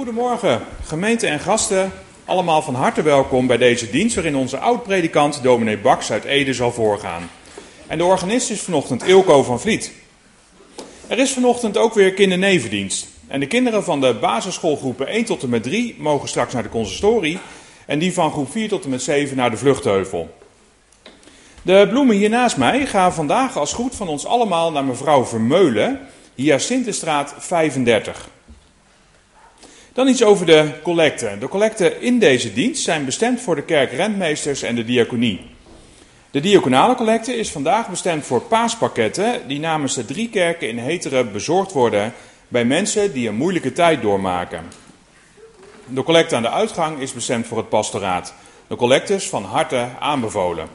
Goedemorgen, gemeente en gasten. Allemaal van harte welkom bij deze dienst waarin onze oud-predikant dominee Baks uit Ede zal voorgaan. En de organist is vanochtend Ilko van Vliet. Er is vanochtend ook weer kindernevendienst. En de kinderen van de basisschoolgroepen 1 tot en met 3 mogen straks naar de consistorie. En die van groep 4 tot en met 7 naar de Vluchtheuvel. De bloemen hier naast mij gaan vandaag als groet van ons allemaal naar mevrouw Vermeulen, Hyacinthestraat 35. Dan iets over de collecten. De collecten in deze dienst zijn bestemd voor de kerkrentmeesters en de diaconie. De diaconale collecte is vandaag bestemd voor paaspakketten die namens de 3 kerken in Heteren bezorgd worden bij mensen die een moeilijke tijd doormaken. De collecte aan de uitgang is bestemd voor het pastoraat. De collectes van harte aanbevolen.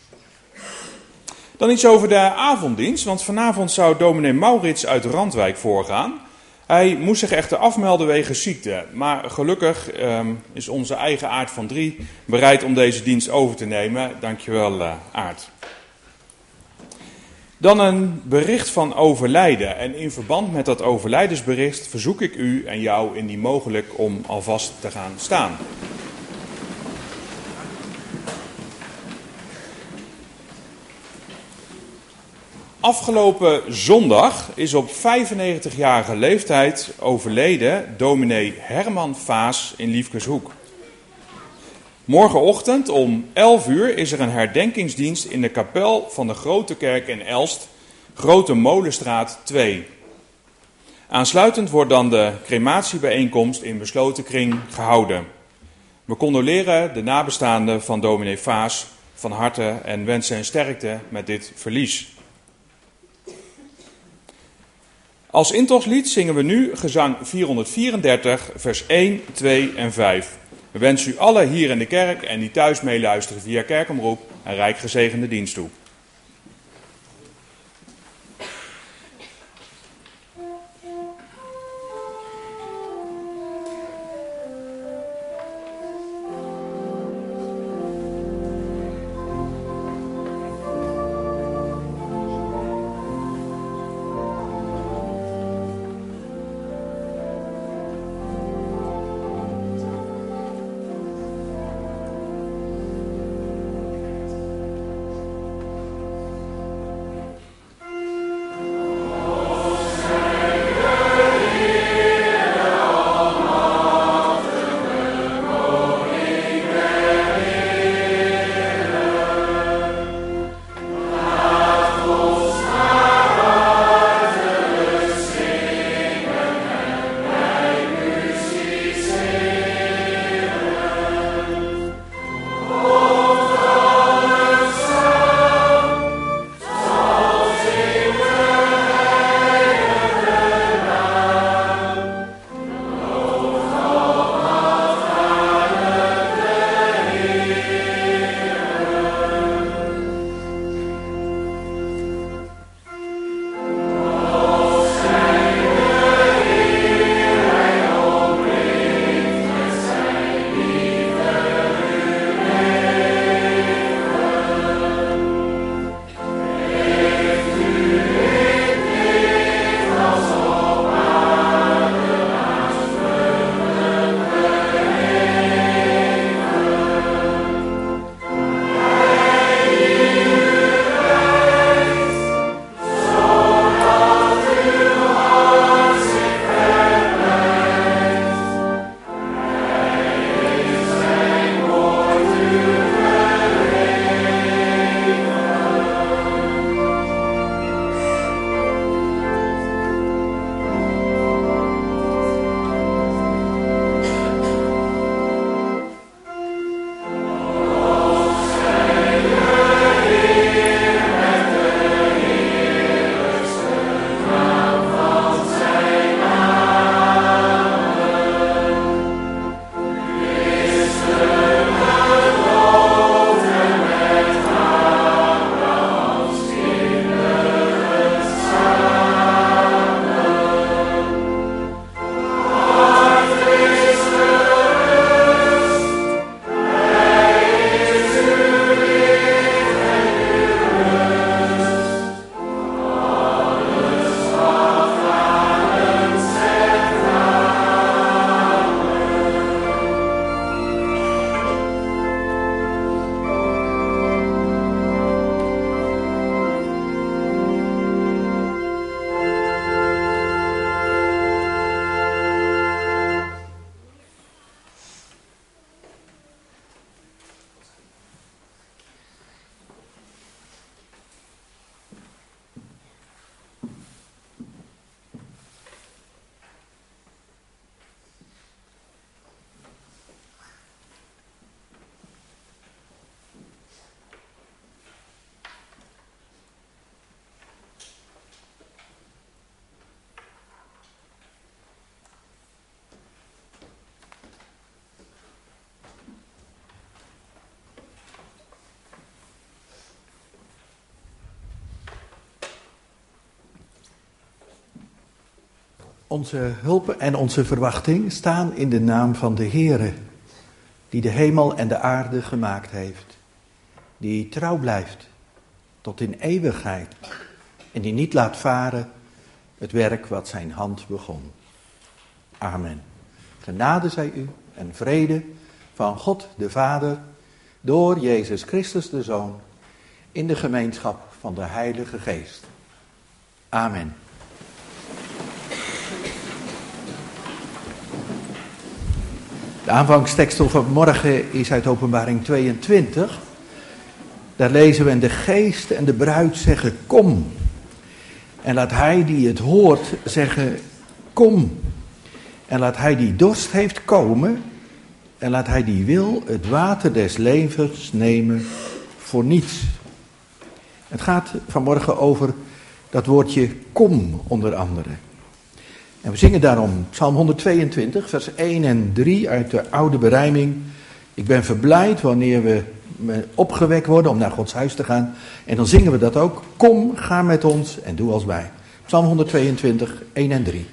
Dan iets over de avonddienst, want vanavond zou dominee Maurits uit Randwijk voorgaan. Hij moest zich echter afmelden wegens ziekte, maar gelukkig is onze eigen Aart van 3 bereid om deze dienst over te nemen. Dankjewel Aart. Dan een bericht van overlijden en in verband met dat overlijdensbericht verzoek ik u en jou indien mogelijk om alvast te gaan staan. Afgelopen zondag is op 95-jarige leeftijd overleden dominee Herman Vaas in Liefkeshoek. Morgenochtend om 11 uur is er een herdenkingsdienst in de kapel van de Grote Kerk in Elst, Grote Molenstraat 2. Aansluitend wordt dan de crematiebijeenkomst in besloten kring gehouden. We condoleren de nabestaanden van dominee Vaas van harte en wensen hen sterkte met dit verlies. Als intoslied zingen we nu gezang 434, vers 1, 2 en 5. We wensen u allen hier in de kerk en die thuis meeluisteren via kerkomroep een rijk gezegende dienst toe. Onze hulp en onze verwachting staan in de naam van de Heere, die de hemel en de aarde gemaakt heeft, die trouw blijft tot in eeuwigheid en die niet laat varen het werk wat zijn hand begon. Amen. Genade zij u en vrede van God de Vader, door Jezus Christus de Zoon, in de gemeenschap van de Heilige Geest. Amen. De aanvangstekst van morgen is uit Openbaring 22. Daar lezen we: en de geest en de bruid zeggen kom. En laat hij die het hoort zeggen kom. En laat hij die dorst heeft komen. En laat hij die wil het water des levens nemen voor niets. Het gaat vanmorgen over dat woordje kom onder andere. En we zingen daarom Psalm 122, vers 1 en 3 uit de oude berijming. Ik ben verblijd wanneer we opgewekt worden om naar Gods huis te gaan. En dan zingen we dat ook. Kom, ga met ons en doe als wij. Psalm 122, 1 en 3.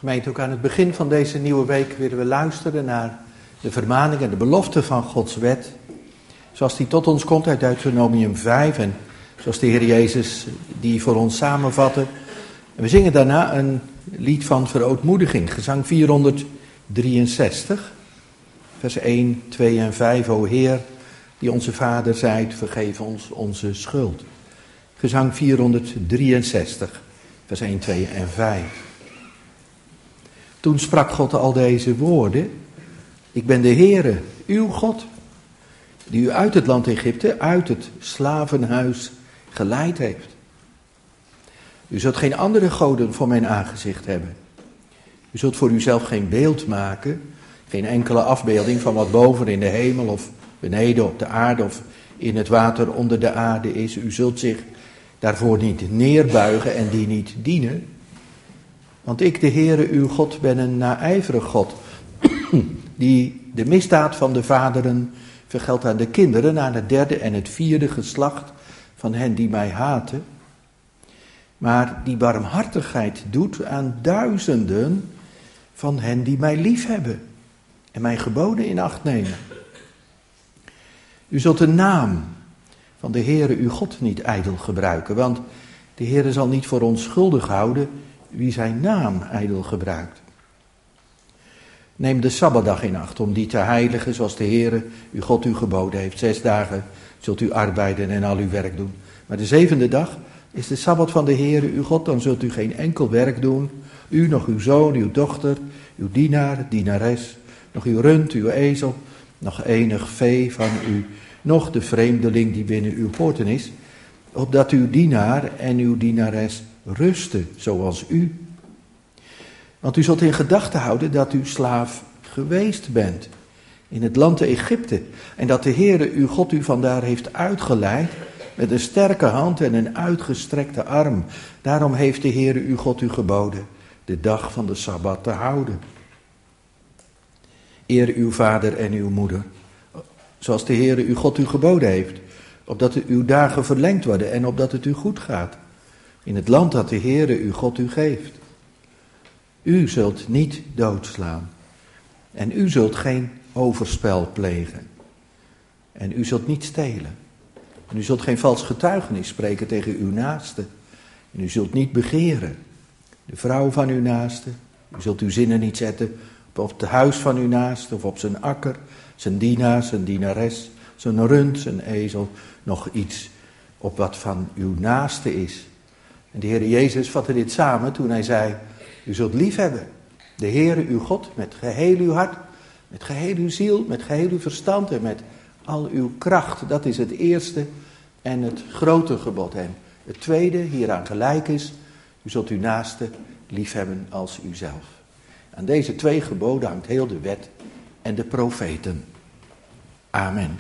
Gemeente, ook aan het begin van deze nieuwe week willen we luisteren naar de vermaning en de belofte van Gods wet. Zoals die tot ons komt uit Deuteronomium 5 en zoals de Heer Jezus die voor ons samenvatte. En we zingen daarna een lied van verootmoediging, gezang 463, vers 1, 2 en 5. O Heer, die onze Vader zijt, vergeef ons onze schuld. Gezang 463, vers 1, 2 en 5. Toen sprak God al deze woorden: Ik ben de Heere, uw God, die u uit het land Egypte, uit het slavenhuis geleid heeft. U zult geen andere goden voor mijn aangezicht hebben. U zult voor uzelf geen beeld maken, geen enkele afbeelding van wat boven in de hemel of beneden op de aarde of in het water onder de aarde is. U zult zich daarvoor niet neerbuigen en die niet dienen. Want ik, de Heere, uw God, ben een naijverig God, die de misdaad van de vaderen vergeldt aan de kinderen, aan het derde en het vierde geslacht van hen die mij haten. Maar die barmhartigheid doet aan duizenden van hen die mij liefhebben en mijn geboden in acht nemen. U zult de naam van de Heere uw God niet ijdel gebruiken, want de Heere zal niet voor onschuldig houden wie zijn naam ijdel gebruikt. Neem de Sabbatdag in acht om die te heiligen zoals de Heere uw God u geboden heeft. 6 dagen zult u arbeiden en al uw werk doen. Maar de 7e dag is de Sabbat van de Heere uw God, dan zult u geen enkel werk doen. U, nog uw zoon, uw dochter, uw dienaar, dienares, nog uw rund, uw ezel, nog enig vee van u, nog de vreemdeling die binnen uw poorten is, opdat uw dienaar en uw dienares rusten, zoals u. Want u zult in gedachten houden dat u slaaf geweest bent in het land Egypte, en dat de Heere uw God u vandaar heeft uitgeleid met een sterke hand en een uitgestrekte arm. Daarom heeft de Heere uw God u geboden de dag van de Sabbat te houden. Eer uw vader en uw moeder, zoals de Heere uw God u geboden heeft, opdat uw dagen verlengd worden en opdat het u goed gaat in het land dat de Heere uw God u geeft. U zult niet doodslaan en u zult geen overspel plegen en u zult niet stelen en u zult geen vals getuigenis spreken tegen uw naaste en u zult niet begeren de vrouw van uw naaste. U zult uw zinnen niet zetten op het huis van uw naaste of op zijn akker, zijn dienaar, zijn dienares, zijn rund, zijn ezel, nog iets op wat van uw naaste is. En de Heer Jezus vatte dit samen toen hij zei: u zult liefhebben de Heere uw God met geheel uw hart, met geheel uw ziel, met geheel uw verstand en met al uw kracht. Dat is het eerste en het grote gebod. En het tweede hieraan gelijk is: u zult uw naaste liefhebben als uzelf. Aan deze 2 geboden hangt heel de wet en de profeten. Amen.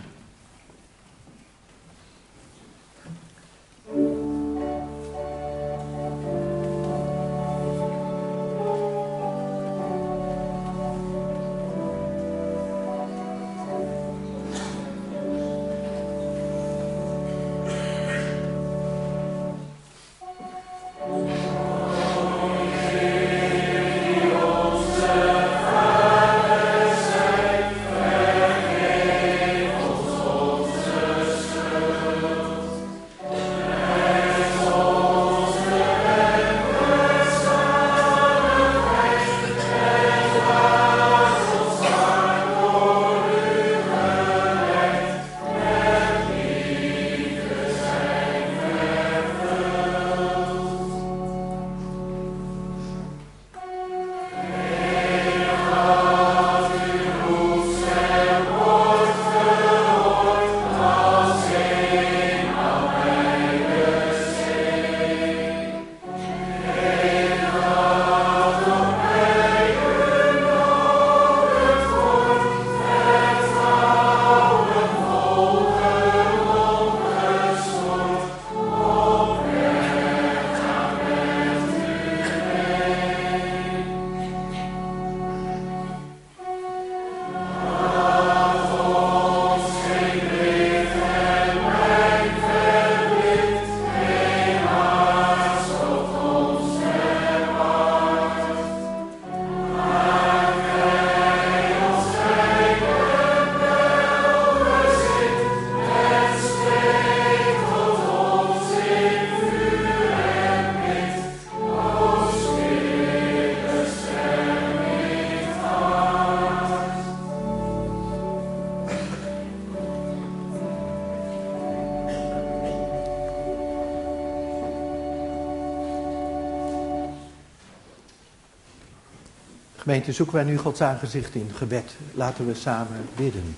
Gemeente, zoeken wij nu Gods aangezicht in gebed. Laten we samen bidden.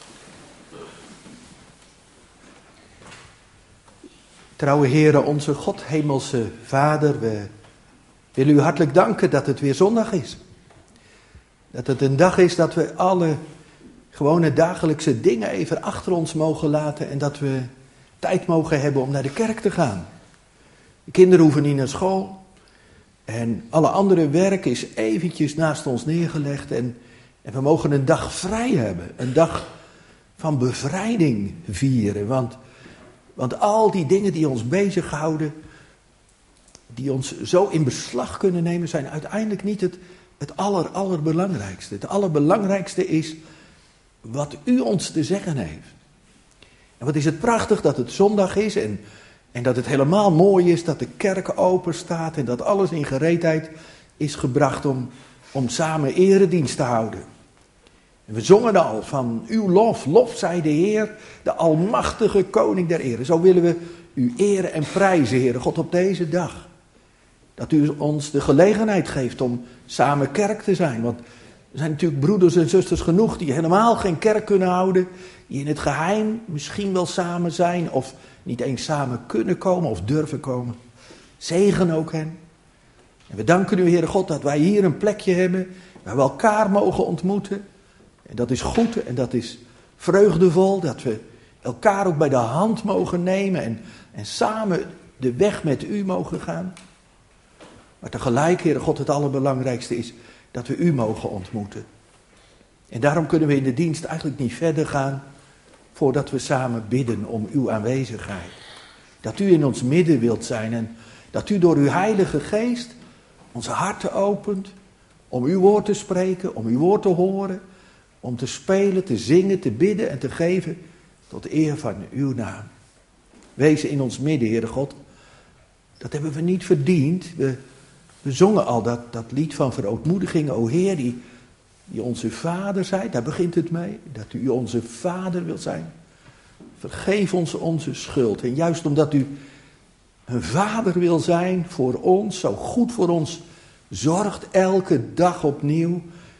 Trouwe Heere, onze God, hemelse Vader, we willen u hartelijk danken dat het weer zondag is. Dat het een dag is dat we alle gewone dagelijkse dingen even achter ons mogen laten en dat we tijd mogen hebben om naar de kerk te gaan. De kinderen hoeven niet naar school en alle andere werk is eventjes naast ons neergelegd en we mogen een dag vrij hebben, een dag van bevrijding vieren. Want al die dingen die ons bezighouden, die ons zo in beslag kunnen nemen, zijn uiteindelijk niet het allerbelangrijkste. Het allerbelangrijkste is wat u ons te zeggen heeft. En wat is het prachtig dat het zondag is en dat het helemaal mooi is dat de kerk open staat en dat alles in gereedheid is gebracht om samen eredienst te houden. En we zongen al van uw lof zij de Heer, de almachtige koning der ere. Zo willen we u eren en prijzen, Heere God, op deze dag. Dat u ons de gelegenheid geeft om samen kerk te zijn. Want er zijn natuurlijk broeders en zusters genoeg die helemaal geen kerk kunnen houden. Die in het geheim misschien wel samen zijn of niet eens samen kunnen komen of durven komen. Zegen ook hen. En we danken u, Heere God, dat wij hier een plekje hebben waar we elkaar mogen ontmoeten. En dat is goed en dat is vreugdevol, dat we elkaar ook bij de hand mogen nemen en samen de weg met u mogen gaan. Maar tegelijk, Heere God, het allerbelangrijkste is dat we u mogen ontmoeten. En daarom kunnen we in de dienst eigenlijk niet verder gaan voordat we samen bidden om uw aanwezigheid. Dat u in ons midden wilt zijn en dat u door uw Heilige Geest onze harten opent om uw woord te spreken, om uw woord te horen, om te spelen, te zingen, te bidden en te geven tot eer van uw naam. Wees in ons midden, Heere God. Dat hebben we niet verdiend. We zongen al dat lied van verootmoediging. O Heer, die onze Vader zijt, daar begint het mee. Dat u onze Vader wilt zijn. Vergeef ons onze schuld. En juist omdat u een Vader wil zijn voor ons, zo goed voor ons zorgt elke dag opnieuw,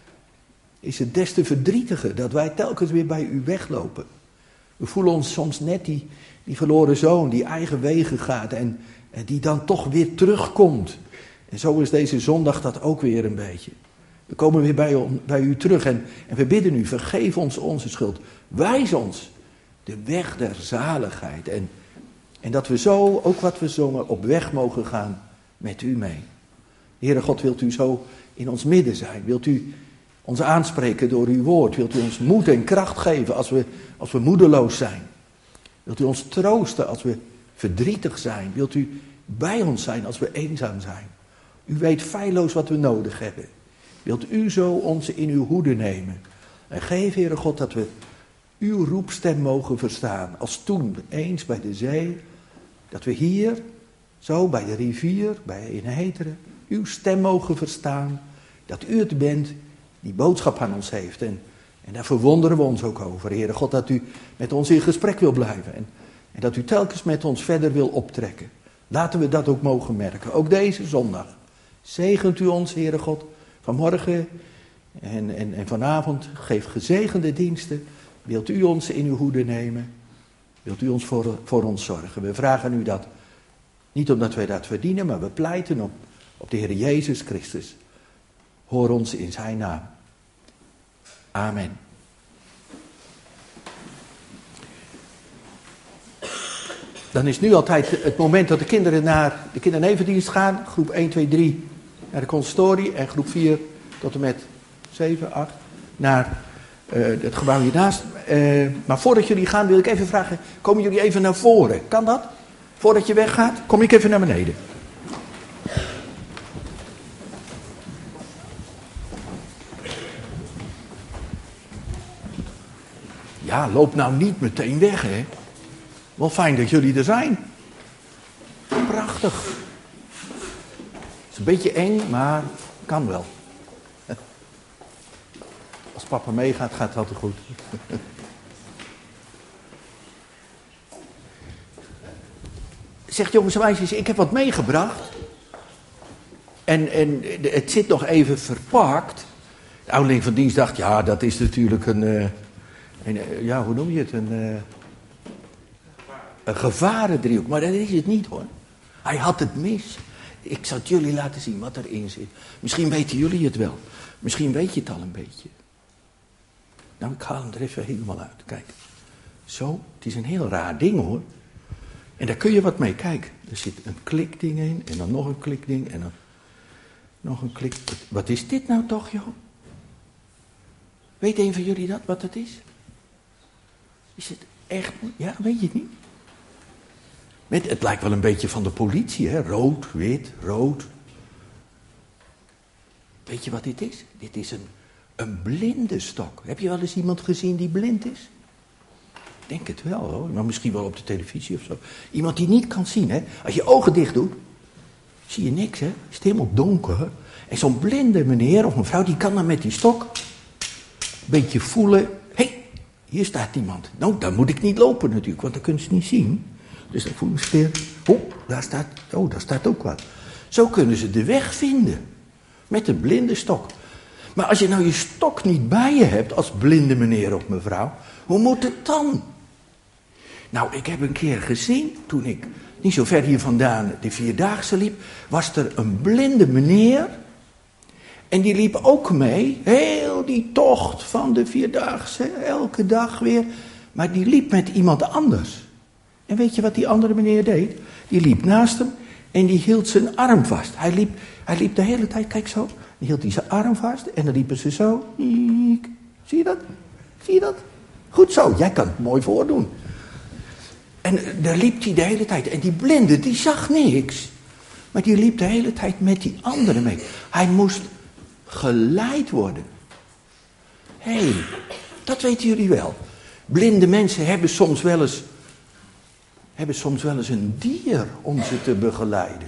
is het des te verdrietiger dat wij telkens weer bij u weglopen. We voelen ons soms net die verloren zoon die eigen wegen gaat en die dan toch weer terugkomt. En zo is deze zondag dat ook weer een beetje. We komen weer bij u terug en we bidden u, vergeef ons onze schuld. Wijs ons de weg der zaligheid. En dat we zo, ook wat we zongen, op weg mogen gaan met u mee. Heere God, wilt u zo in ons midden zijn? Wilt u ons aanspreken door uw woord? Wilt u ons moed en kracht geven als we moedeloos zijn? Wilt u ons troosten als we verdrietig zijn? Wilt u bij ons zijn als we eenzaam zijn? U weet feilloos wat we nodig hebben. Wilt u zo ons in uw hoede nemen? En geef, Heere God, dat we uw roepstem mogen verstaan. Als toen, eens bij de zee, dat we hier, zo bij de rivier, in Heteren, uw stem mogen verstaan. Dat u het bent die boodschap aan ons heeft. En daar verwonderen we ons ook over, Heere God, dat u met ons in gesprek wil blijven. En dat u telkens met ons verder wil optrekken. Laten we dat ook mogen merken, ook deze zondag. Zegent u ons, Heere God, vanmorgen en vanavond. Geef gezegende diensten. Wilt u ons in uw hoede nemen? Wilt u ons voor ons zorgen? We vragen u dat, niet omdat wij dat verdienen, maar we pleiten op de Heer Jezus Christus. Hoor ons in zijn naam. Amen. Dan is nu altijd het moment dat de kinderen naar de kindernevendienst gaan. Groep 1, 2, 3 naar de consistorie en groep 4 tot en met 7, 8 naar het gebouw hiernaast. Maar voordat jullie gaan wil ik even vragen, komen jullie even naar voren? Kan dat? Voordat je weggaat, kom ik even naar beneden. Ja, loop nou niet meteen weg, hè. Wel fijn dat jullie er zijn. Prachtig. Het is een beetje eng, maar kan wel. Als papa meegaat, gaat het altijd goed. Zegt jongens en meisjes, ik heb wat meegebracht. En het zit nog even verpakt. De ouderling van dienst dacht, ja, dat is natuurlijk ja, hoe noem je het? Een gevarendriehoek. Maar dat is het niet, hoor. Hij had het mis. Ik zal het jullie laten zien wat erin zit. Misschien weten jullie het wel. Misschien weet je het al een beetje. Nou, ik haal hem er even helemaal uit. Kijk. Zo, het is een heel raar ding, hoor. En daar kun je wat mee. Kijk, er zit een klikding in. En dan nog een klikding. En dan nog een klik. Wat is dit nou toch, joh? Weet een van jullie dat, wat het is? Is het echt... Ja, weet je het niet? Het lijkt wel een beetje van de politie, hè? Rood, wit, rood. Weet je wat dit is? Dit is een blinde stok. Heb je wel eens iemand gezien die blind is? Ik denk het wel, hoor. Maar misschien wel op de televisie of zo. Iemand die niet kan zien, hè? Als je ogen dicht doet, zie je niks, hè? Is het helemaal donker. En zo'n blinde meneer of mevrouw, die kan dan met die stok een beetje voelen. Hé, hier staat iemand. Nou, dan moet ik niet lopen natuurlijk, want dan kunnen ze niet zien. Dus dan voelen ze weer, daar staat ook wat. Zo kunnen ze de weg vinden. Met een blinde stok. Maar als je nou je stok niet bij je hebt, als blinde meneer of mevrouw, hoe moet het dan? Nou, ik heb een keer gezien, toen ik niet zo ver hier vandaan de Vierdaagse liep, was er een blinde meneer. En die liep ook mee, heel die tocht van de Vierdaagse, elke dag weer. Maar die liep met iemand anders. En weet je wat die andere meneer deed? Die liep naast hem en die hield zijn arm vast. Hij liep de hele tijd, kijk zo. Dan hield hij zijn arm vast en dan liepen ze zo. Zie je dat? Zie je dat? Goed zo, jij kan het mooi voordoen. En daar liep hij de hele tijd. En die blinde, die zag niks. Maar die liep de hele tijd met die andere mee. Hij moest geleid worden. Hé, dat weten jullie wel. Blinde mensen hebben soms wel eens een dier om ze te begeleiden.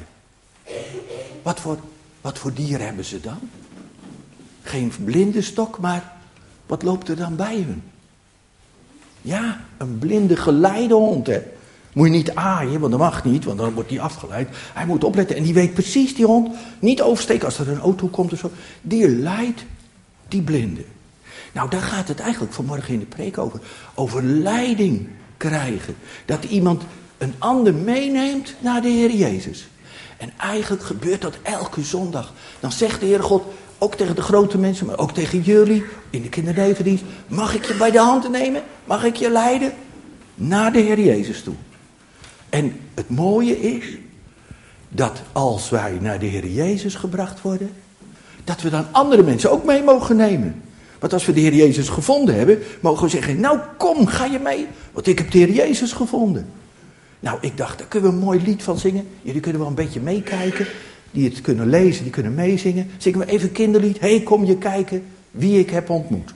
Wat voor dier hebben ze dan? Geen blinde stok, maar wat loopt er dan bij hun? Ja, een blinde geleidehond, hè. Moet je niet aaien, want dat mag niet, want dan wordt hij afgeleid. Hij moet opletten en die weet precies, die hond, niet oversteken als er een auto komt of zo. Die leidt die blinde. Nou, daar gaat het eigenlijk vanmorgen in de preek over. Over leiding krijgen. Dat iemand een ander meeneemt naar de Heer Jezus. En eigenlijk gebeurt dat elke zondag. Dan zegt de Heer God, ook tegen de grote mensen, maar ook tegen jullie, in de kindernevendienst. Mag ik je bij de hand nemen? Mag ik je leiden? Naar de Heer Jezus toe. En het mooie is, dat als wij naar de Heer Jezus gebracht worden, dat we dan andere mensen ook mee mogen nemen. Want als we de Heer Jezus gevonden hebben, mogen we zeggen, nou kom, ga je mee? Want ik heb de Heer Jezus gevonden. Nou, ik dacht, daar kunnen we een mooi lied van zingen. Jullie kunnen wel een beetje meekijken. Die het kunnen lezen, die kunnen meezingen. Zingen we even een kinderlied. Hey, kom je kijken wie ik heb ontmoet.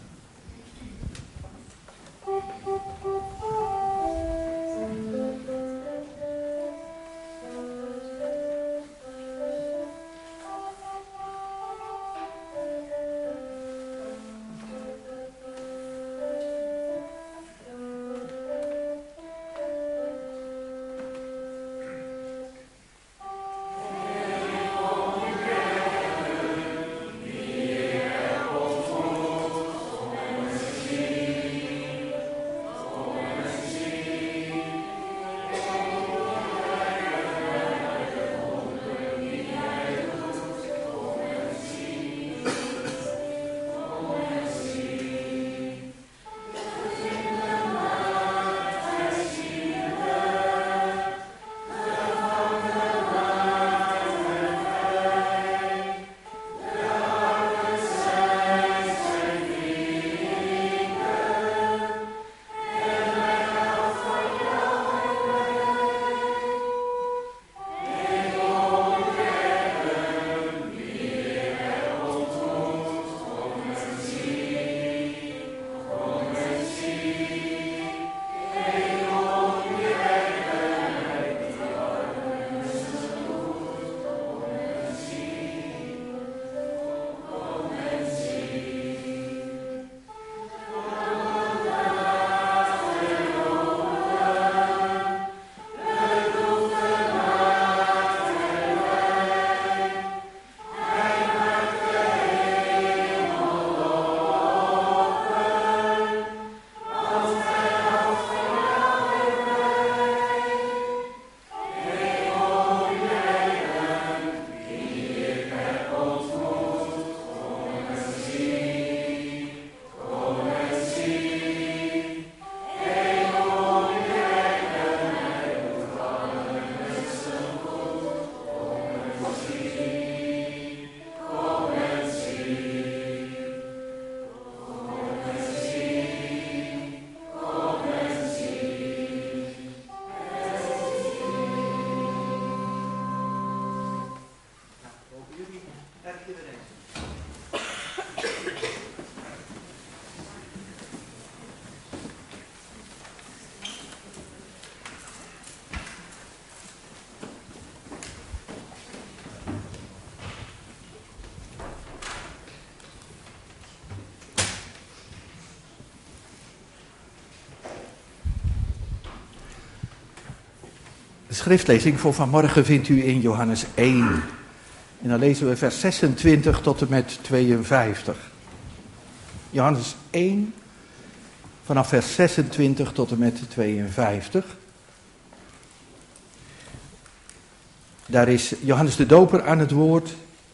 De schriftlezing voor vanmorgen vindt u in Johannes 1. En dan lezen we vers 26 tot en met 52. Johannes 1, vanaf vers 26 tot en met 52. Daar is Johannes de Doper aan het woord.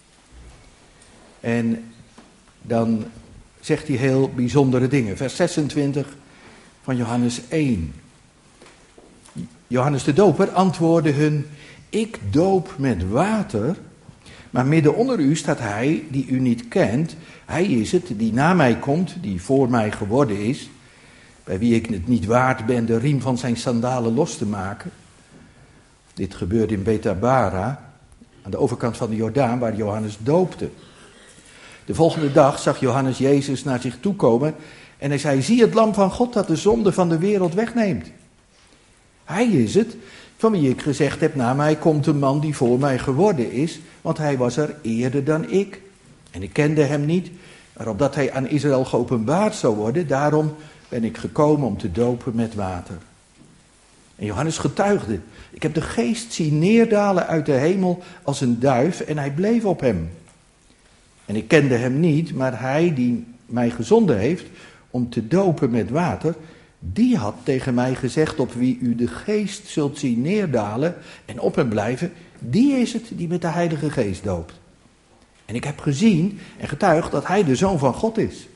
En dan zegt hij heel bijzondere dingen. Vers 26 van Johannes 1. Johannes de Doper antwoordde hun: ik doop met water, maar midden onder u staat hij die u niet kent. Hij is het die na mij komt, die voor mij geworden is, bij wie ik het niet waard ben de riem van zijn sandalen los te maken. Dit gebeurde in Betabara, aan de overkant van de Jordaan, waar Johannes doopte. De volgende dag zag Johannes Jezus naar zich toe komen en hij zei: zie het lam van God dat de zonde van de wereld wegneemt. Hij is het van wie ik gezegd heb: na mij komt een man die voor mij geworden is, want hij was er eerder dan ik. En ik kende hem niet, maar opdat hij aan Israël geopenbaard zou worden, daarom ben ik gekomen om te dopen met water. En Johannes getuigde: ik heb de geest zien neerdalen uit de hemel als een duif en hij bleef op hem. En ik kende hem niet, maar hij die mij gezonden heeft om te dopen met water, die had tegen mij gezegd: op wie u de geest zult zien neerdalen en op hem blijven, die is het die met de Heilige Geest doopt. En ik heb gezien en getuigd dat hij de Zoon van God is.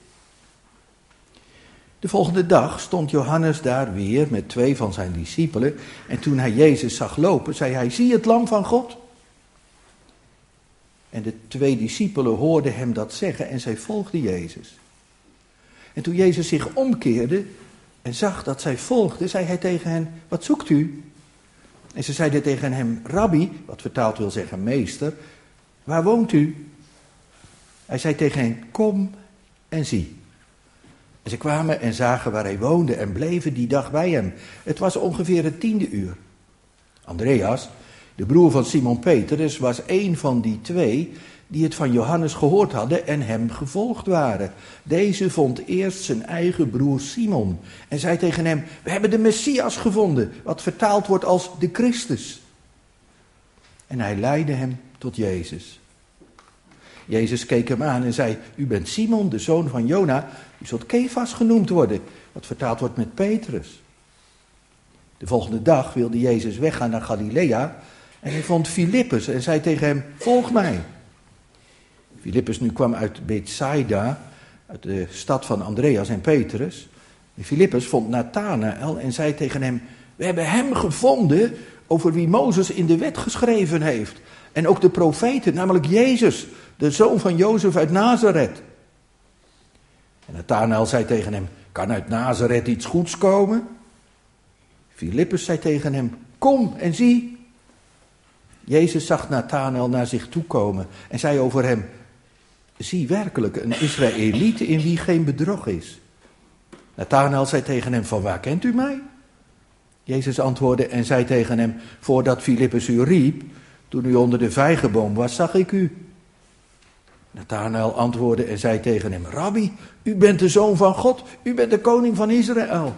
De volgende dag stond Johannes daar weer met 2 van zijn discipelen. En toen hij Jezus zag lopen, zei hij: zie het lam van God. En de 2 discipelen hoorden hem dat zeggen en zij volgden Jezus. En toen Jezus zich omkeerde en zag dat zij volgden, zei hij tegen hen: wat zoekt u? En ze zeiden tegen hem: Rabbi, wat vertaald wil zeggen meester, waar woont u? Hij zei tegen hen: kom en zie. En ze kwamen en zagen waar hij woonde en bleven die dag bij hem. Het was ongeveer het 10e uur. Andreas, de broer van Simon Petrus, was een van die 2 die het van Johannes gehoord hadden en hem gevolgd waren. Deze vond eerst zijn eigen broer Simon en zei tegen hem: we hebben de Messias gevonden, wat vertaald wordt als de Christus. En hij leidde hem tot Jezus. Jezus keek hem aan en zei: u bent Simon, de zoon van Jona, u zult Kefas genoemd worden, wat vertaald wordt met Petrus. De volgende dag wilde Jezus weggaan naar Galilea en hij vond Filippus en zei tegen hem: volg mij. Filippus nu kwam uit Bethsaida, uit de stad van Andreas en Petrus. En Filippus vond Nathanael en zei tegen hem: we hebben hem gevonden over wie Mozes in de wet geschreven heeft. En ook de profeten, namelijk Jezus, de zoon van Jozef uit Nazareth. En Nathanael zei tegen hem: kan uit Nazareth iets goeds komen? Filippus zei tegen hem: kom en zie. Jezus zag Nathanael naar zich toe komen en zei over hem: zie werkelijk een Israëliet in wie geen bedrog is. Nathanael zei tegen hem: van waar kent u mij? Jezus antwoordde en zei tegen hem: voordat Filippus u riep, toen u onder de vijgenboom was, zag ik u. Nathanael antwoordde en zei tegen hem: Rabbi, u bent de Zoon van God, u bent de koning van Israël.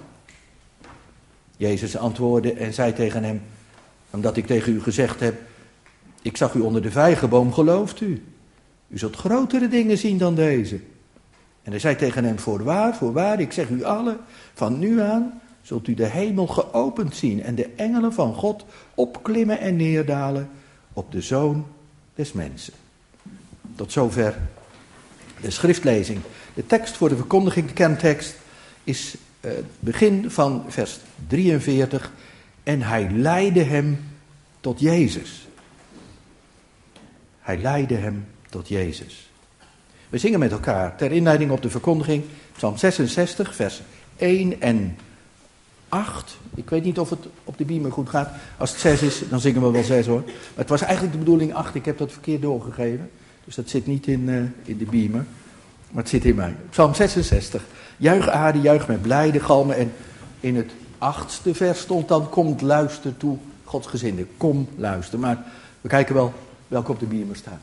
Jezus antwoordde en zei tegen hem: omdat ik tegen u gezegd heb, ik zag u onder de vijgenboom, gelooft u? U zult grotere dingen zien dan deze. En hij zei tegen hem: voorwaar, ik zeg u allen, van nu aan zult u de hemel geopend zien en de engelen van God opklimmen en neerdalen op de Zoon des Mensen. Tot zover de schriftlezing. De tekst voor de verkondiging, de kerntekst, is het begin van vers 43. En hij leidde hem tot Jezus. Hij leidde hem tot Jezus. We zingen met elkaar ter inleiding op de verkondiging Psalm 66, vers 1 en 8. Ik weet niet of het op de beamer goed gaat. Als het 6 is, dan zingen we wel 6 hoor. Maar het was eigenlijk de bedoeling 8. Ik heb dat verkeerd doorgegeven. Dus dat zit niet in de beamer. Maar het zit in mij. Psalm 66. Juich aarde, juich met blijde galmen. En in het 8e vers stond dan: komt luister toe, Godsgezinde. Kom luister. Maar we kijken wel welke op de beamer staat.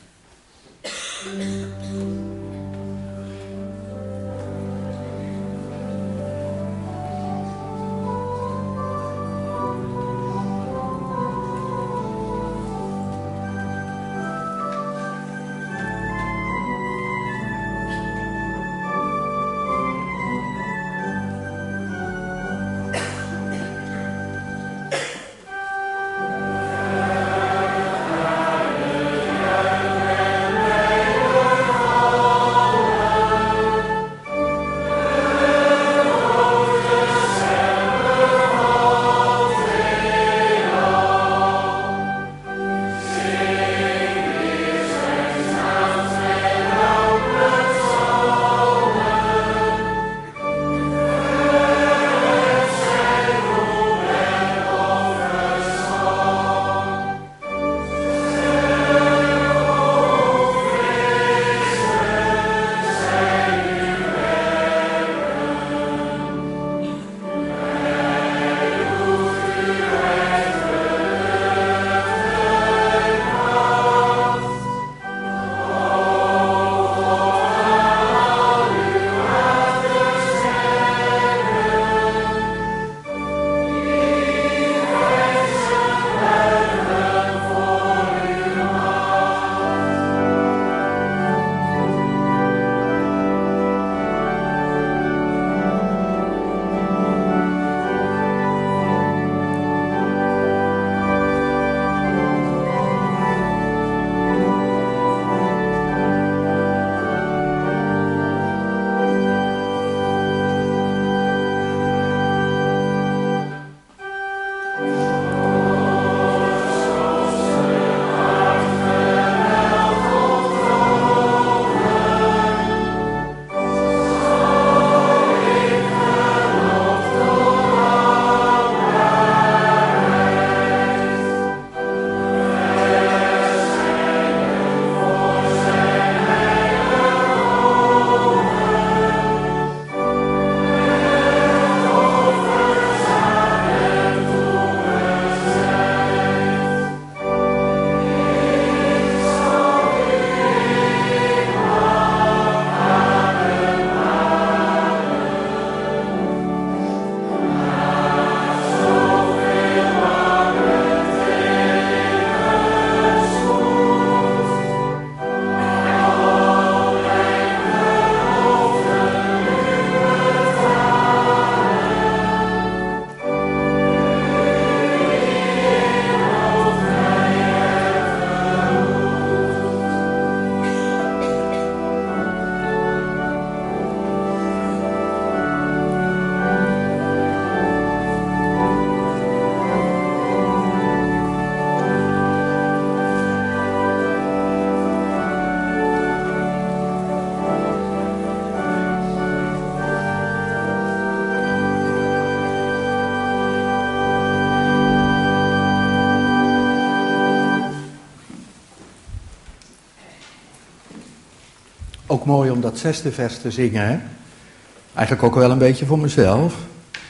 ook mooi om dat 6e vers te zingen, hè? Eigenlijk ook wel een beetje voor mezelf.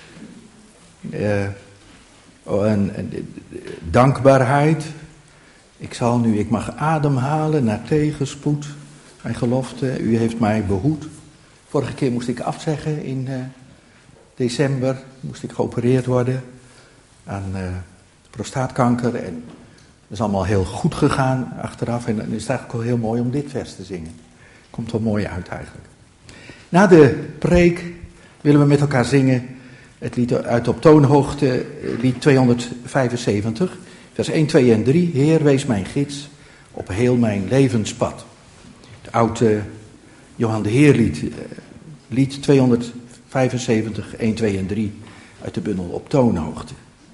Dankbaarheid. Ik mag ademhalen naar tegenspoed. Mijn gelofte, u heeft mij behoed. Vorige keer moest ik afzeggen in december. Moest ik geopereerd worden aan prostaatkanker. En dat is allemaal heel goed gegaan achteraf. En dan is het eigenlijk wel heel mooi om dit vers te zingen. Komt wel mooi uit eigenlijk. Na de preek willen we met elkaar zingen het lied uit op toonhoogte, lied 275, vers 1, 2 en 3. Heer, wees mijn gids op heel mijn levenspad. Het oude Johan de Heer lied, lied 275, 1, 2 en 3 uit de bundel op toonhoogte.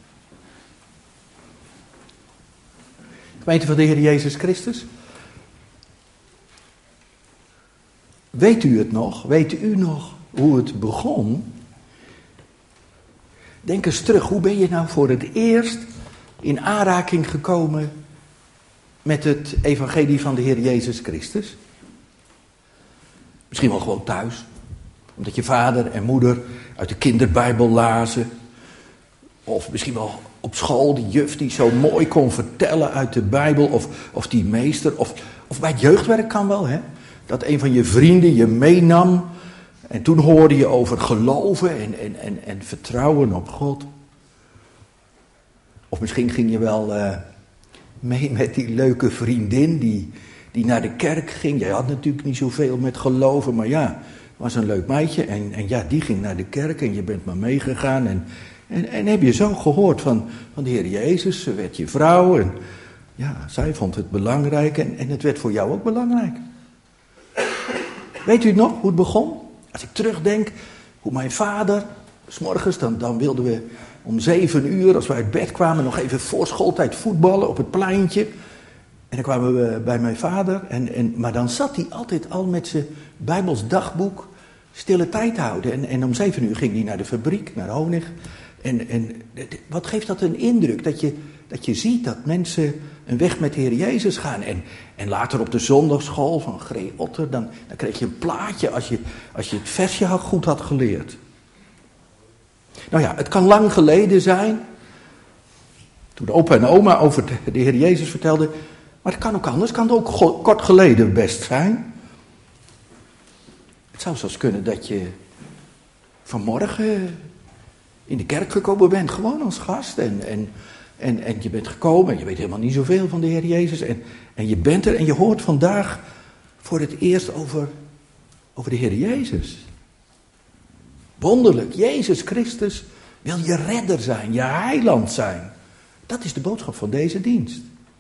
Gemeente van de Heer Jezus Christus. Weet u het nog? Weet u nog hoe het begon? Denk eens terug, hoe ben je nou voor het eerst in aanraking gekomen met het evangelie van de Heer Jezus Christus? Misschien wel gewoon thuis, omdat je vader en moeder uit de kinderbijbel lazen. Of misschien wel op school, die juf die zo mooi kon vertellen uit de Bijbel. Of die meester, of bij het jeugdwerk kan wel, hè. Dat een van je vrienden je meenam. En toen hoorde je over geloven en vertrouwen op God. Of misschien ging je wel mee met die leuke vriendin die naar de kerk ging. Jij had natuurlijk niet zoveel met geloven, maar ja, was een leuk meisje. En ja, die ging naar de kerk en je bent maar meegegaan. En heb je zo gehoord van de Heer Jezus, ze werd je vrouw. En ja, zij vond het belangrijk en het werd voor jou ook belangrijk. Weet u nog hoe het begon? Als ik terugdenk, hoe mijn vader, 's morgens, dan wilden we om 7 uur, als we uit bed kwamen, nog even voor schooltijd voetballen op het pleintje. En dan kwamen we bij mijn vader, maar dan zat hij altijd al met zijn Bijbels dagboek stille tijd houden. En om 7 uur ging hij naar de fabriek, naar Honig. En wat geeft dat een indruk, dat je ziet dat mensen een weg met de Heer Jezus gaan. En later op de zondagschool van Gree Otter, dan kreeg je een plaatje als je het versje goed had geleerd. Nou ja, het kan lang geleden zijn, toen opa en oma over de Heer Jezus vertelden, maar het kan ook anders, het kan ook kort geleden best zijn. Het zou zelfs kunnen dat je vanmorgen in de kerk gekomen bent, gewoon als gast. En je bent gekomen en je weet helemaal niet zoveel van de Heer Jezus. En je bent er en je hoort vandaag voor het eerst over de Heer Jezus. Wonderlijk, Jezus Christus wil je redder zijn, je heiland zijn. Dat is de boodschap van deze dienst.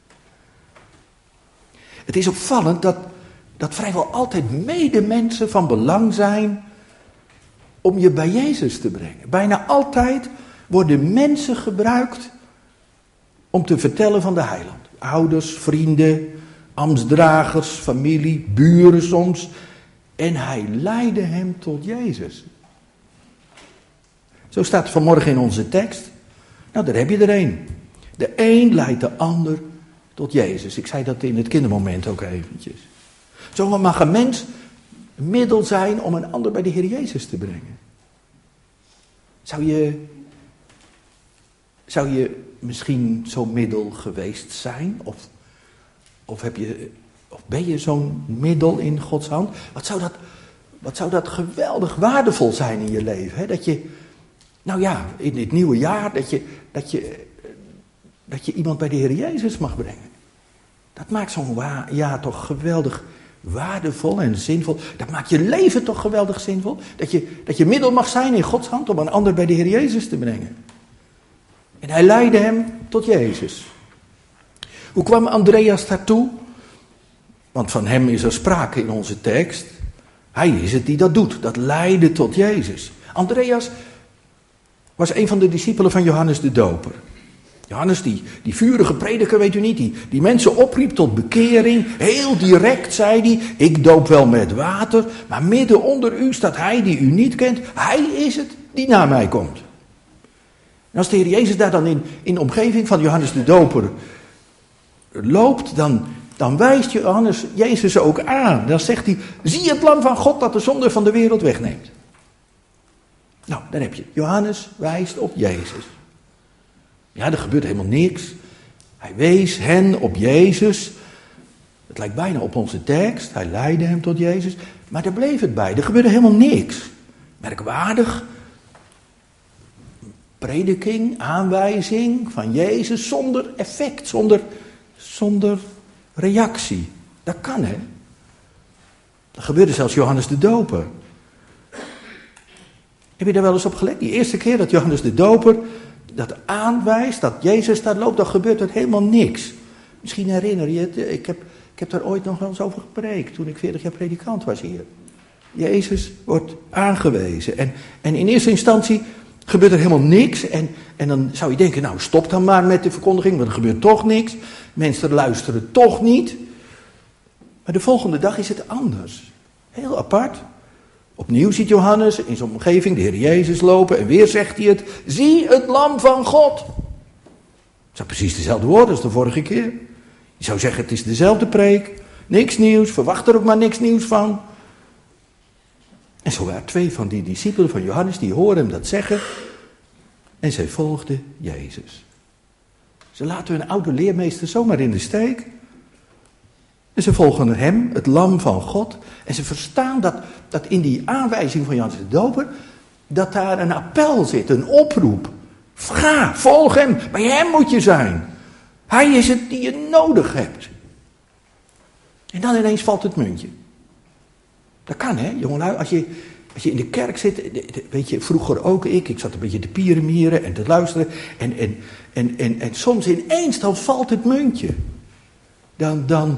Het is opvallend dat vrijwel altijd medemensen van belang zijn om je bij Jezus te brengen. Bijna altijd worden mensen gebruikt om te vertellen van de heiland. Ouders, vrienden, ambtsdragers, familie, buren soms. En hij leidde hem tot Jezus. Zo staat het vanmorgen in onze tekst. Nou, daar heb je er een. De een leidt de ander tot Jezus. Ik zei dat in het kindermoment ook eventjes. Zo mag een mens een middel zijn om een ander bij de Heer Jezus te brengen. Zou je misschien zo'n middel geweest zijn? Of ben je zo'n middel in Gods hand? Wat zou dat geweldig waardevol zijn in je leven? Hè? Dat je, nou ja, in dit nieuwe jaar, dat je iemand bij de Heer Jezus mag brengen. Dat maakt zo'n jaar toch geweldig waardevol en zinvol. Dat maakt je leven toch geweldig zinvol. Dat je middel mag zijn in Gods hand om een ander bij de Heer Jezus te brengen. En hij leidde hem tot Jezus. Hoe kwam Andreas daartoe? Want van hem is er sprake in onze tekst. Hij is het die dat doet, dat leidde tot Jezus. Andreas was een van de discipelen van Johannes de Doper. Johannes, die vurige prediker, weet u niet, die mensen opriep tot bekering. Heel direct zei hij, ik doop wel met water, maar midden onder u staat hij die u niet kent. Hij is het die na mij komt. En als de Heer Jezus daar dan in de omgeving van Johannes de Doper loopt, dan dan wijst Johannes Jezus ook aan. Dan zegt hij, zie het lam van God dat de zonde van de wereld wegneemt. Nou, daar heb je het. Johannes wijst op Jezus. Ja, er gebeurt helemaal niks. Hij wees hen op Jezus. Het lijkt bijna op onze tekst. Hij leidde hem tot Jezus. Maar daar bleef het bij. Er gebeurde helemaal niks. Merkwaardig. Prediking, aanwijzing van Jezus zonder effect, zonder reactie. Dat kan, hè. Dat gebeurde zelfs Johannes de Doper. Heb je daar wel eens op gelet? Die eerste keer dat Johannes de Doper dat aanwijst, dat Jezus daar loopt, dan gebeurt er helemaal niks. Misschien herinner je het, ik heb daar ooit nog wel eens over gepreekt, toen ik 40 jaar predikant was hier. Jezus wordt aangewezen. En in eerste instantie gebeurt er helemaal niks. En dan zou je denken, nou stop dan maar met de verkondiging, want er gebeurt toch niks. Mensen luisteren toch niet. Maar de volgende dag is het anders. Heel apart. Opnieuw ziet Johannes in zijn omgeving de Heer Jezus lopen en weer zegt hij het. Zie het lam van God. Het zijn precies dezelfde woorden als de vorige keer. Je zou zeggen het is dezelfde preek. Niks nieuws, verwacht er ook maar niks nieuws van. En zo waren 2 van die discipelen van Johannes, die hoorden hem dat zeggen. En zij volgden Jezus. Ze laten hun oude leermeester zomaar in de steek. En ze volgen hem, het lam van God. En ze verstaan dat in die aanwijzing van Johannes de Doper, dat daar een appel zit, een oproep. Ga, volg hem, bij hem moet je zijn. Hij is het die je nodig hebt. En dan ineens valt het muntje. Dat kan, hè, jongelui. Als je in de kerk zit, weet je, vroeger ook ik zat een beetje te pieremieren en te luisteren. En soms ineens dan valt het muntje. Dan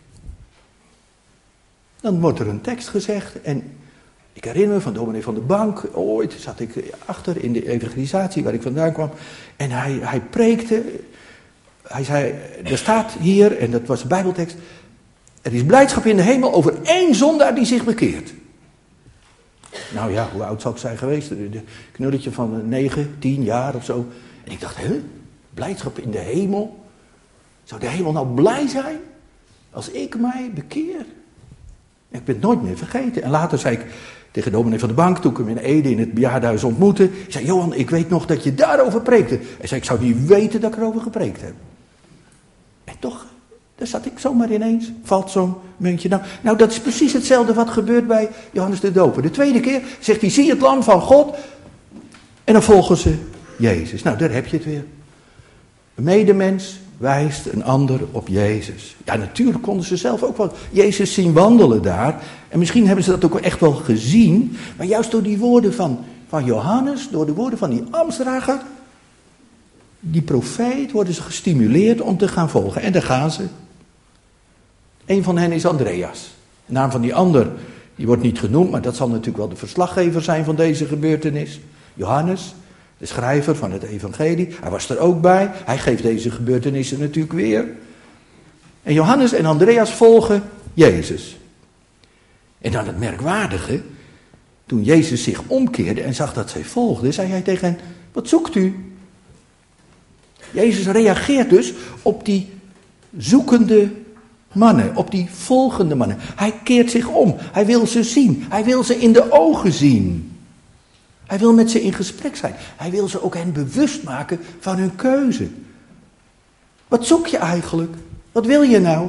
wordt er een tekst gezegd. En ik herinner me van dominee van de Bank, ooit zat ik achter in de evangelisatie waar ik vandaan kwam. En hij preekte. Hij zei, er staat hier, en dat was de Bijbeltekst. Er is blijdschap in de hemel over 1 zondaar die zich bekeert. Nou ja, hoe oud zou ik zijn geweest? Een knulletje van 9, 10 jaar of zo. En ik dacht, blijdschap in de hemel? Zou de hemel nou blij zijn als ik mij bekeer? Ik ben het nooit meer vergeten. En later zei ik tegen dominee van de Bank, toen ik hem in Ede in het bejaardenhuis ontmoette. Ik zei, Johan, ik weet nog dat je daarover preekte. Hij zei, ik zou niet weten dat ik erover gepreekt heb. En toch, daar zat ik zomaar ineens, valt zo'n muntje. Nou, dat is precies hetzelfde wat gebeurt bij Johannes de Doper. De tweede keer zegt hij, zie het lam van God. En dan volgen ze Jezus. Nou, daar heb je het weer. Een medemens wijst een ander op Jezus. Ja, natuurlijk konden ze zelf ook wel Jezus zien wandelen daar. En misschien hebben ze dat ook echt wel gezien. Maar juist door die woorden van Johannes, door de woorden van die ambtsdrager, die profeet, worden ze gestimuleerd om te gaan volgen. En daar gaan ze. Een van hen is Andreas. De naam van die ander, die wordt niet genoemd, maar dat zal natuurlijk wel de verslaggever zijn van deze gebeurtenis. Johannes, de schrijver van het evangelie. Hij was er ook bij. Hij geeft deze gebeurtenissen natuurlijk weer. En Johannes en Andreas volgen Jezus. En dan het merkwaardige. Toen Jezus zich omkeerde en zag dat zij volgden, zei hij tegen hen, wat zoekt u? Jezus reageert dus op die zoekende mannen, op die volgende mannen. Hij keert zich om. Hij wil ze zien. Hij wil ze in de ogen zien. Hij wil met ze in gesprek zijn. Hij wil ze ook hen bewust maken van hun keuze. Wat zoek je eigenlijk? Wat wil je nou?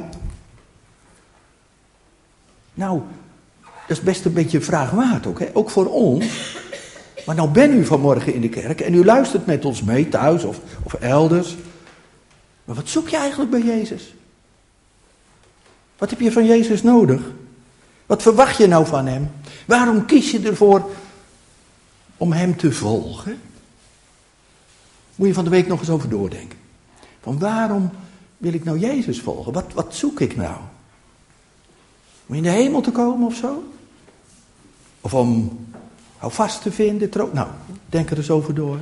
Nou, dat is best een beetje een vraag waard ook, hè? Ook voor ons. Maar nou ben u vanmorgen in de kerk en u luistert met ons mee thuis of elders. Maar wat zoek je eigenlijk bij Jezus? Wat heb je van Jezus nodig? Wat verwacht je nou van hem? Waarom kies je ervoor om hem te volgen? Moet je van de week nog eens over doordenken. Van waarom wil ik nou Jezus volgen? Wat zoek ik nou? Om in de hemel te komen of zo? Of om houvast te vinden? Nou, denk er eens over door.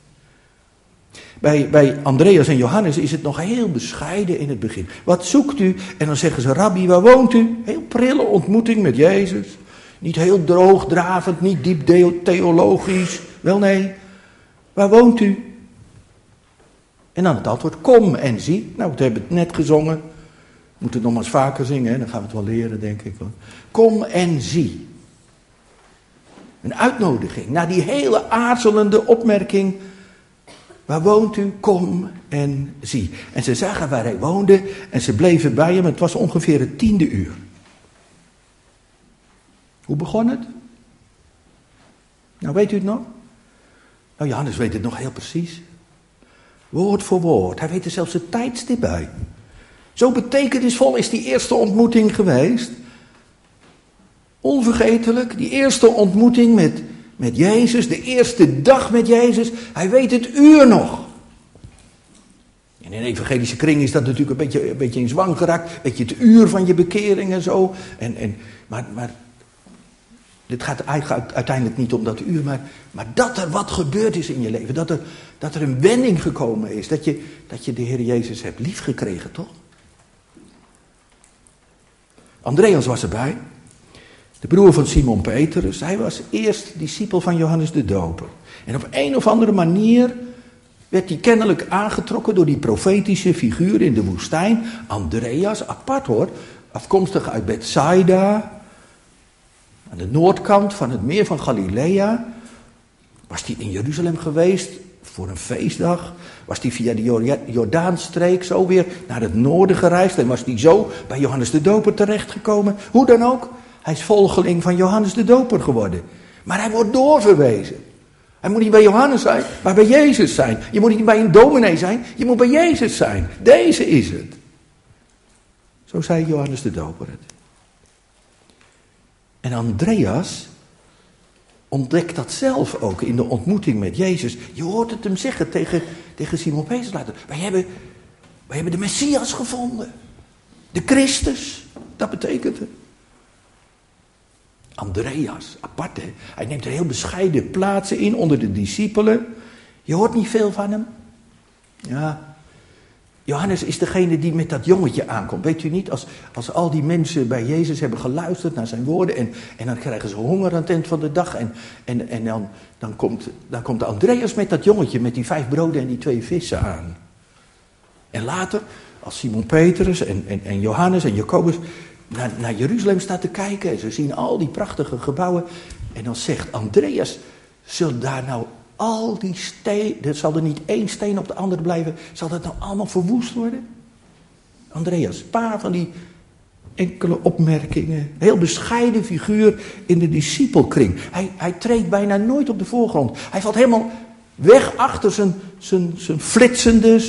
Bij Andreas en Johannes is het nog heel bescheiden in het begin. Wat zoekt u? En dan zeggen ze, Rabbi, waar woont u? Heel prille ontmoeting met Jezus. Niet heel droogdravend, niet diep theologisch. Wel nee, waar woont u? En dan het antwoord, kom en zie. Nou, we hebben het net gezongen. Moeten het nog maar eens vaker zingen, hè? Dan gaan we het wel leren, denk ik. Kom en zie. Een uitnodiging naar die hele aarzelende opmerking. Waar woont u? Kom en zie. En ze zagen waar hij woonde en ze bleven bij hem. Het was ongeveer het 10e uur. Hoe begon het? Nou, weet u het nog? Nou, Johannes weet het nog heel precies. Woord voor woord. Hij weet er zelfs het tijdstip bij. Zo betekenisvol is die eerste ontmoeting geweest. Onvergetelijk, die eerste ontmoeting met Jezus, de eerste dag met Jezus. Hij weet het uur nog. En in evangelische kring is dat natuurlijk een beetje in zwang geraakt. Weet je, het uur van je bekering en zo. Maar dit gaat eigenlijk uiteindelijk niet om dat uur. Maar dat er wat gebeurd is in je leven. Dat er een wending gekomen is. Dat je de Heer Jezus hebt liefgekregen, toch? Andreas was erbij. De broer van Simon Petrus. Hij was eerst discipel van Johannes de Doper. En op een of andere manier werd hij kennelijk aangetrokken door die profetische figuur in de woestijn. Andreas, apart hoor, afkomstig uit Bethsaida. Aan de noordkant van het meer van Galilea. Was hij in Jeruzalem geweest voor een feestdag. Was hij via de Jordaanstreek zo weer naar het noorden gereisd. En was hij zo bij Johannes de Doper terechtgekomen. Hoe dan ook. Hij is volgeling van Johannes de Doper geworden. Maar hij wordt doorverwezen. Hij moet niet bij Johannes zijn, maar bij Jezus zijn. Je moet niet bij een dominee zijn, je moet bij Jezus zijn. Deze is het. Zo zei Johannes de Doper het. En Andreas ontdekt dat zelf ook in de ontmoeting met Jezus. Je hoort het hem zeggen tegen Simon Petrus later. Wij hebben de Messias gevonden. De Christus, dat betekent het. Andreas, apart hè. Hij neemt er heel bescheiden plaatsen in onder de discipelen. Je hoort niet veel van hem. Ja. Johannes is degene die met dat jongetje aankomt. Weet u niet, als al die mensen bij Jezus hebben geluisterd naar zijn woorden. En dan krijgen ze honger aan het eind van de dag. En dan komt Andreas met dat jongetje met die 5 broden en die 2 vissen aan. En later, als Simon Petrus en Johannes en Jacobus naar Jeruzalem staat te kijken. En ze zien al die prachtige gebouwen. En dan zegt Andreas, zullen daar nou al die stenen, zal er niet 1 steen op de andere blijven. Zal dat nou allemaal verwoest worden? Andreas, een paar van die enkele opmerkingen. Heel bescheiden figuur in de discipelkring. Hij treedt bijna nooit op de voorgrond. Hij valt helemaal weg achter zijn flitsende,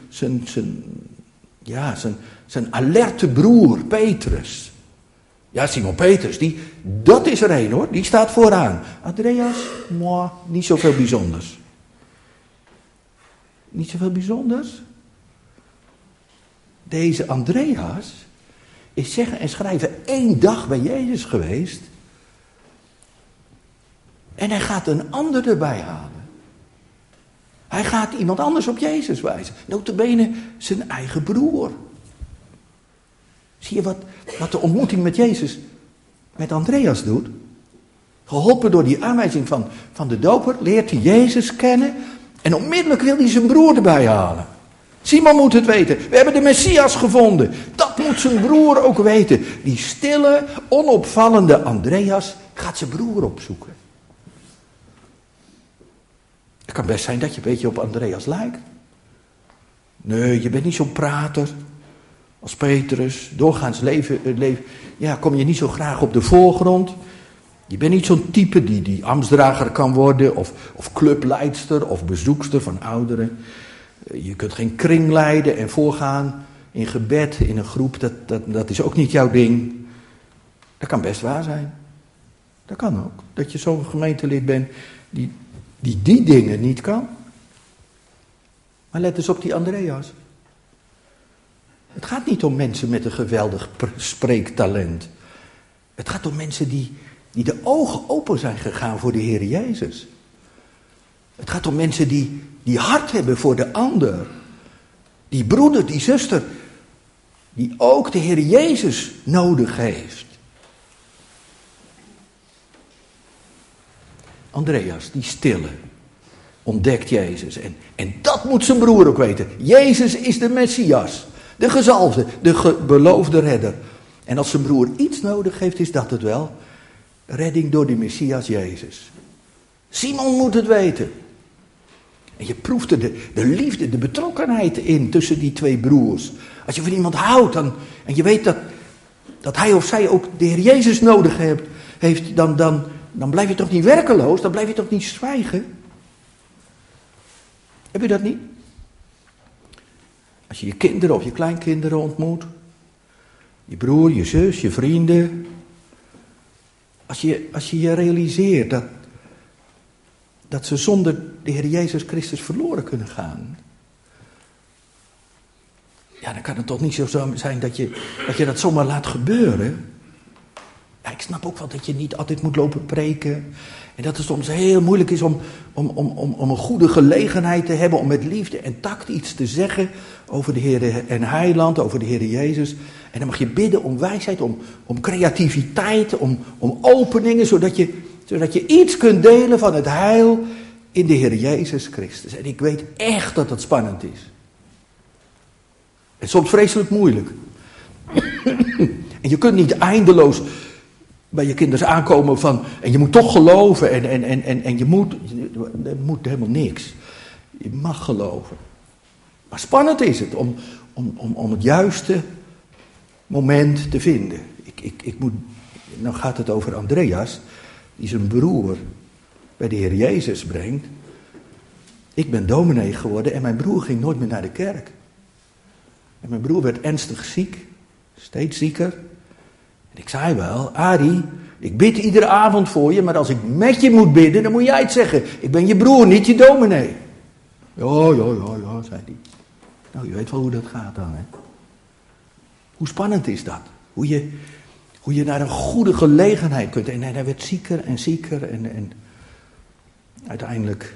zijn alerte broer Petrus. Ja, Simon Petrus, dat is er een hoor, die staat vooraan. Andreas, niet zoveel bijzonders. Niet zoveel bijzonders? Deze Andreas is zeggen en schrijven 1 dag bij Jezus geweest. En hij gaat een ander erbij halen. Hij gaat iemand anders op Jezus wijzen. Nota bene zijn eigen broer. Zie je wat de ontmoeting met Jezus met Andreas doet? Geholpen door die aanwijzing van de doper leert hij Jezus kennen. En onmiddellijk wil hij zijn broer erbij halen. Simon moet het weten. We hebben de Messias gevonden. Dat moet zijn broer ook weten. Die stille, onopvallende Andreas gaat zijn broer opzoeken. Het kan best zijn dat je een beetje op Andreas lijkt. Nee, je bent niet zo'n prater als Petrus. Doorgaans kom je niet zo graag op de voorgrond. Je bent niet zo'n type die ambtsdrager kan worden. Of clubleidster of bezoekster van ouderen. Je kunt geen kring leiden en voorgaan in gebed, in een groep. Dat is ook niet jouw ding. Dat kan best waar zijn. Dat kan ook. Dat je zo'n gemeentelid bent die dingen niet kan. Maar let eens op die Andreas. Het gaat niet om mensen met een geweldig spreektalent. Het gaat om mensen die de ogen open zijn gegaan voor de Heer Jezus. Het gaat om mensen die hart hebben voor de ander. Die broeder, die zuster, die ook de Heer Jezus nodig heeft. Andreas, die stille, ontdekt Jezus. En dat moet zijn broer ook weten. Jezus is de Messias. De gezalfde, de beloofde redder. En als zijn broer iets nodig heeft, is dat het wel. Redding door de Messias Jezus. Simon moet het weten. En je proeft er de liefde, de betrokkenheid in tussen die twee broers. Als je van iemand houdt en je weet dat hij of zij ook de Heer Jezus nodig heeft, dan blijf je toch niet werkeloos, dan blijf je toch niet zwijgen. Heb je dat niet? Als je je kinderen of je kleinkinderen ontmoet, je broer, je zus, je vrienden. Als je realiseert dat ze zonder de Heer Jezus Christus verloren kunnen gaan. Ja, dan kan het toch niet zo zijn dat je dat zomaar laat gebeuren. Ja, ik snap ook wel dat je niet altijd moet lopen preken. En dat het soms heel moeilijk is om een goede gelegenheid te hebben om met liefde en tact iets te zeggen over de Heer en Heiland, over de Heer Jezus. En dan mag je bidden om wijsheid, om creativiteit, om openingen, zodat je iets kunt delen van het heil in de Heer Jezus Christus. En ik weet echt dat dat spannend is. En soms vreselijk moeilijk. En je kunt niet eindeloos bij je kinderen aankomen en je moet toch geloven en je moet helemaal niks. Je mag geloven. Maar spannend is het om het juiste moment te vinden. Nou gaat het over Andreas, die zijn broer bij de Heer Jezus brengt. Ik ben dominee geworden en mijn broer ging nooit meer naar de kerk. En mijn broer werd ernstig ziek, steeds zieker. En ik zei wel, Arie, ik bid iedere avond voor je, maar als ik met je moet bidden, dan moet jij het zeggen. Ik ben je broer, niet je dominee. Ja, zei hij. Nou, je weet wel hoe dat gaat dan, hè. Hoe spannend is dat? Hoe je naar een goede gelegenheid kunt. En hij werd zieker en zieker en uiteindelijk,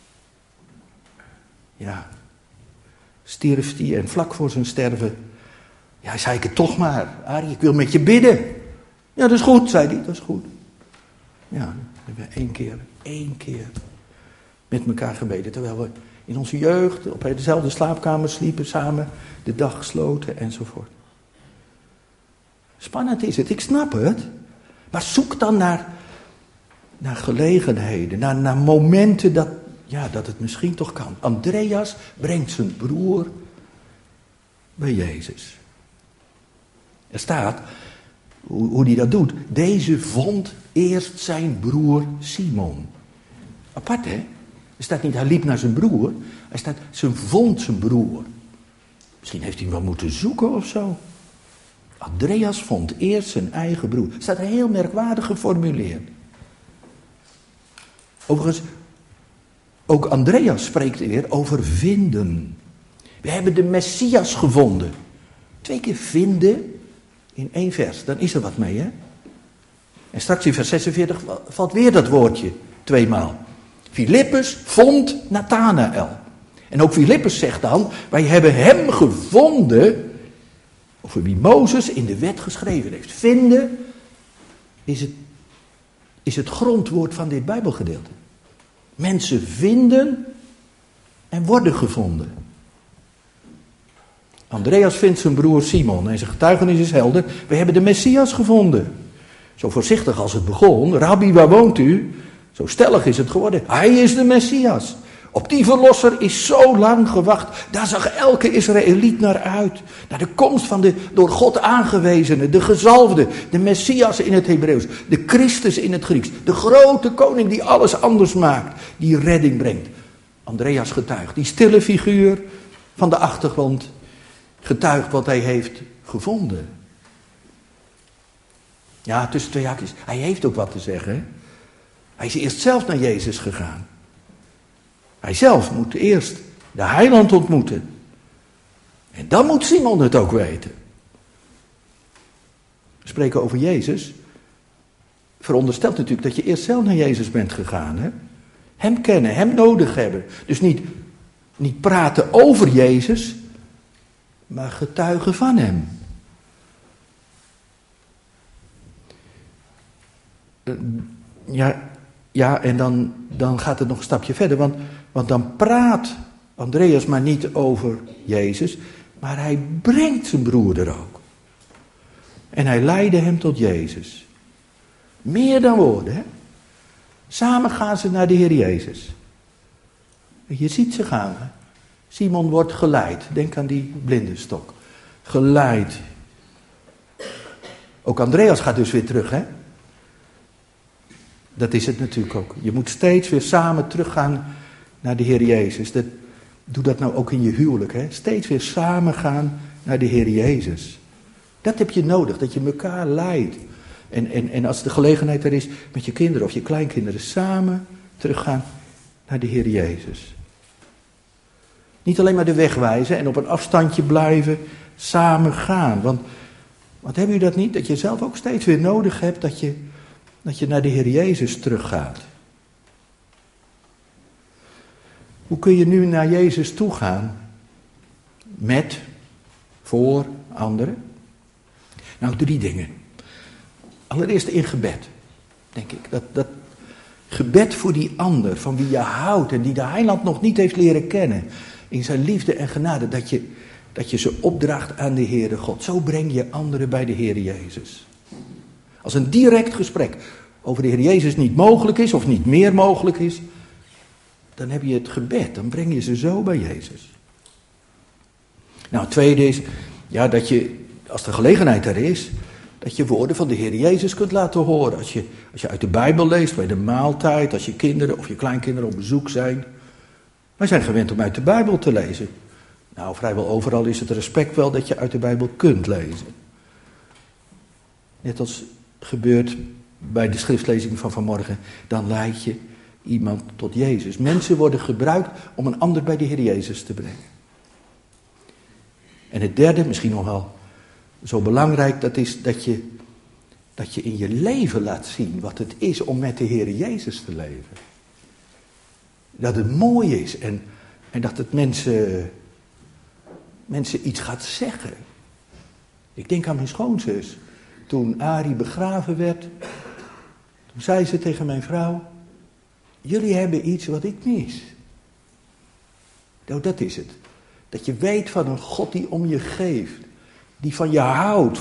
ja, stierf hij en vlak voor zijn sterven, ja, zei ik het toch maar. Arie, ik wil met je bidden. Ja, dat is goed, zei hij, dat is goed. Ja, we hebben één keer met elkaar gebeden. Terwijl we in onze jeugd op dezelfde slaapkamer sliepen, samen de dag gesloten enzovoort. Spannend is het, ik snap het. Maar zoek dan naar gelegenheden, naar momenten dat het misschien toch kan. Andreas brengt zijn broer bij Jezus. Er staat, hoe hij dat doet. Deze vond eerst zijn broer Simon. Apart, hè? Er staat niet, hij liep naar zijn broer. Er staat, ze vond zijn broer. Misschien heeft hij hem wel moeten zoeken of zo. Andreas vond eerst zijn eigen broer. Er staat heel merkwaardig geformuleerd. Overigens, ook Andreas spreekt weer over vinden. We hebben de Messias gevonden. 2 keer vinden in 1 vers. Dan is er wat mee, hè? En straks in vers 46 valt weer dat woordje 2 maal. Filippus vond Nathanael. En ook Filippus zegt dan, wij hebben hem gevonden, over wie Mozes in de wet geschreven heeft. Vinden is het grondwoord van dit Bijbelgedeelte. Mensen vinden en worden gevonden. Andreas vindt zijn broer Simon en zijn getuigenis is helder. We hebben de Messias gevonden. Zo voorzichtig als het begon. Rabbi, waar woont u? Zo stellig is het geworden. Hij is de Messias. Op die verlosser is zo lang gewacht. Daar zag elke Israëliet naar uit. Naar de komst van de door God aangewezene, de gezalfde, de Messias in het Hebreeuws, de Christus in het Grieks. De grote koning die alles anders maakt, die redding brengt. Andreas getuigt, die stille figuur van de achtergrond, getuigt wat hij heeft gevonden. Ja, tussen 2 haakjes. Hij heeft ook wat te zeggen. Hè? Hij is eerst zelf naar Jezus gegaan. Hij zelf moet eerst de heiland ontmoeten. En dan moet Simon het ook weten. We spreken over Jezus. Veronderstelt natuurlijk dat je eerst zelf naar Jezus bent gegaan. Hè? Hem kennen, hem nodig hebben. Dus niet praten over Jezus, maar getuigen van hem. Ja, en dan gaat het nog een stapje verder. Want dan praat Andreas maar niet over Jezus, Maar hij brengt zijn broer er ook. En hij leidde hem tot Jezus. Meer dan woorden, hè? Samen gaan ze naar de Heer Jezus. Je ziet ze gaan. Hè? Simon wordt geleid. Denk aan die blindenstok. Geleid. Ook Andreas gaat dus weer terug, hè? Dat is het natuurlijk ook. Je moet steeds weer samen teruggaan naar de Heer Jezus. Doe dat nou ook in je huwelijk, hè? Steeds weer samen gaan naar de Heer Jezus. Dat heb je nodig, dat je elkaar leidt. En als de gelegenheid er is, met je kinderen of je kleinkinderen samen teruggaan naar de Heer Jezus. Niet alleen maar de weg wijzen en op een afstandje blijven, samen gaan. Want hebben u dat niet? Dat je zelf ook steeds weer nodig hebt dat je naar de Heer Jezus teruggaat. Hoe kun je nu naar Jezus toe gaan? Met, voor anderen? Nou, 3 dingen. Allereerst in gebed, denk ik. Dat gebed voor die ander, van wie je houdt en die de heiland nog niet heeft leren kennen. In zijn liefde en genade, dat je ze opdraagt aan de Heere God. Zo breng je anderen bij de Heere Jezus. Als een direct gesprek over de Heer Jezus niet mogelijk is of niet meer mogelijk is, dan heb je het gebed, dan breng je ze zo bij Jezus. Nou, het tweede is, ja, dat je, als de gelegenheid er is, dat je woorden van de Heer Jezus kunt laten horen. Als je uit de Bijbel leest, bij de maaltijd, als je kinderen of je kleinkinderen op bezoek zijn. Wij zijn gewend om uit de Bijbel te lezen. Nou, vrijwel overal is het respect wel dat je uit de Bijbel kunt lezen. Net als gebeurt bij de schriftlezing van vanmorgen, dan leid je iemand tot Jezus. Mensen worden gebruikt om een ander bij de Heer Jezus te brengen. En het derde, misschien nog wel zo belangrijk, dat is dat je in je leven laat zien wat het is om met de Heer Jezus te leven. Dat het mooi is en dat het mensen iets gaat zeggen. Ik denk aan mijn schoonzus. Toen Arie begraven werd, toen zei ze tegen mijn vrouw: jullie hebben iets wat ik mis. Nou, dat is het. Dat je weet van een God die om je geeft. Die van je houdt.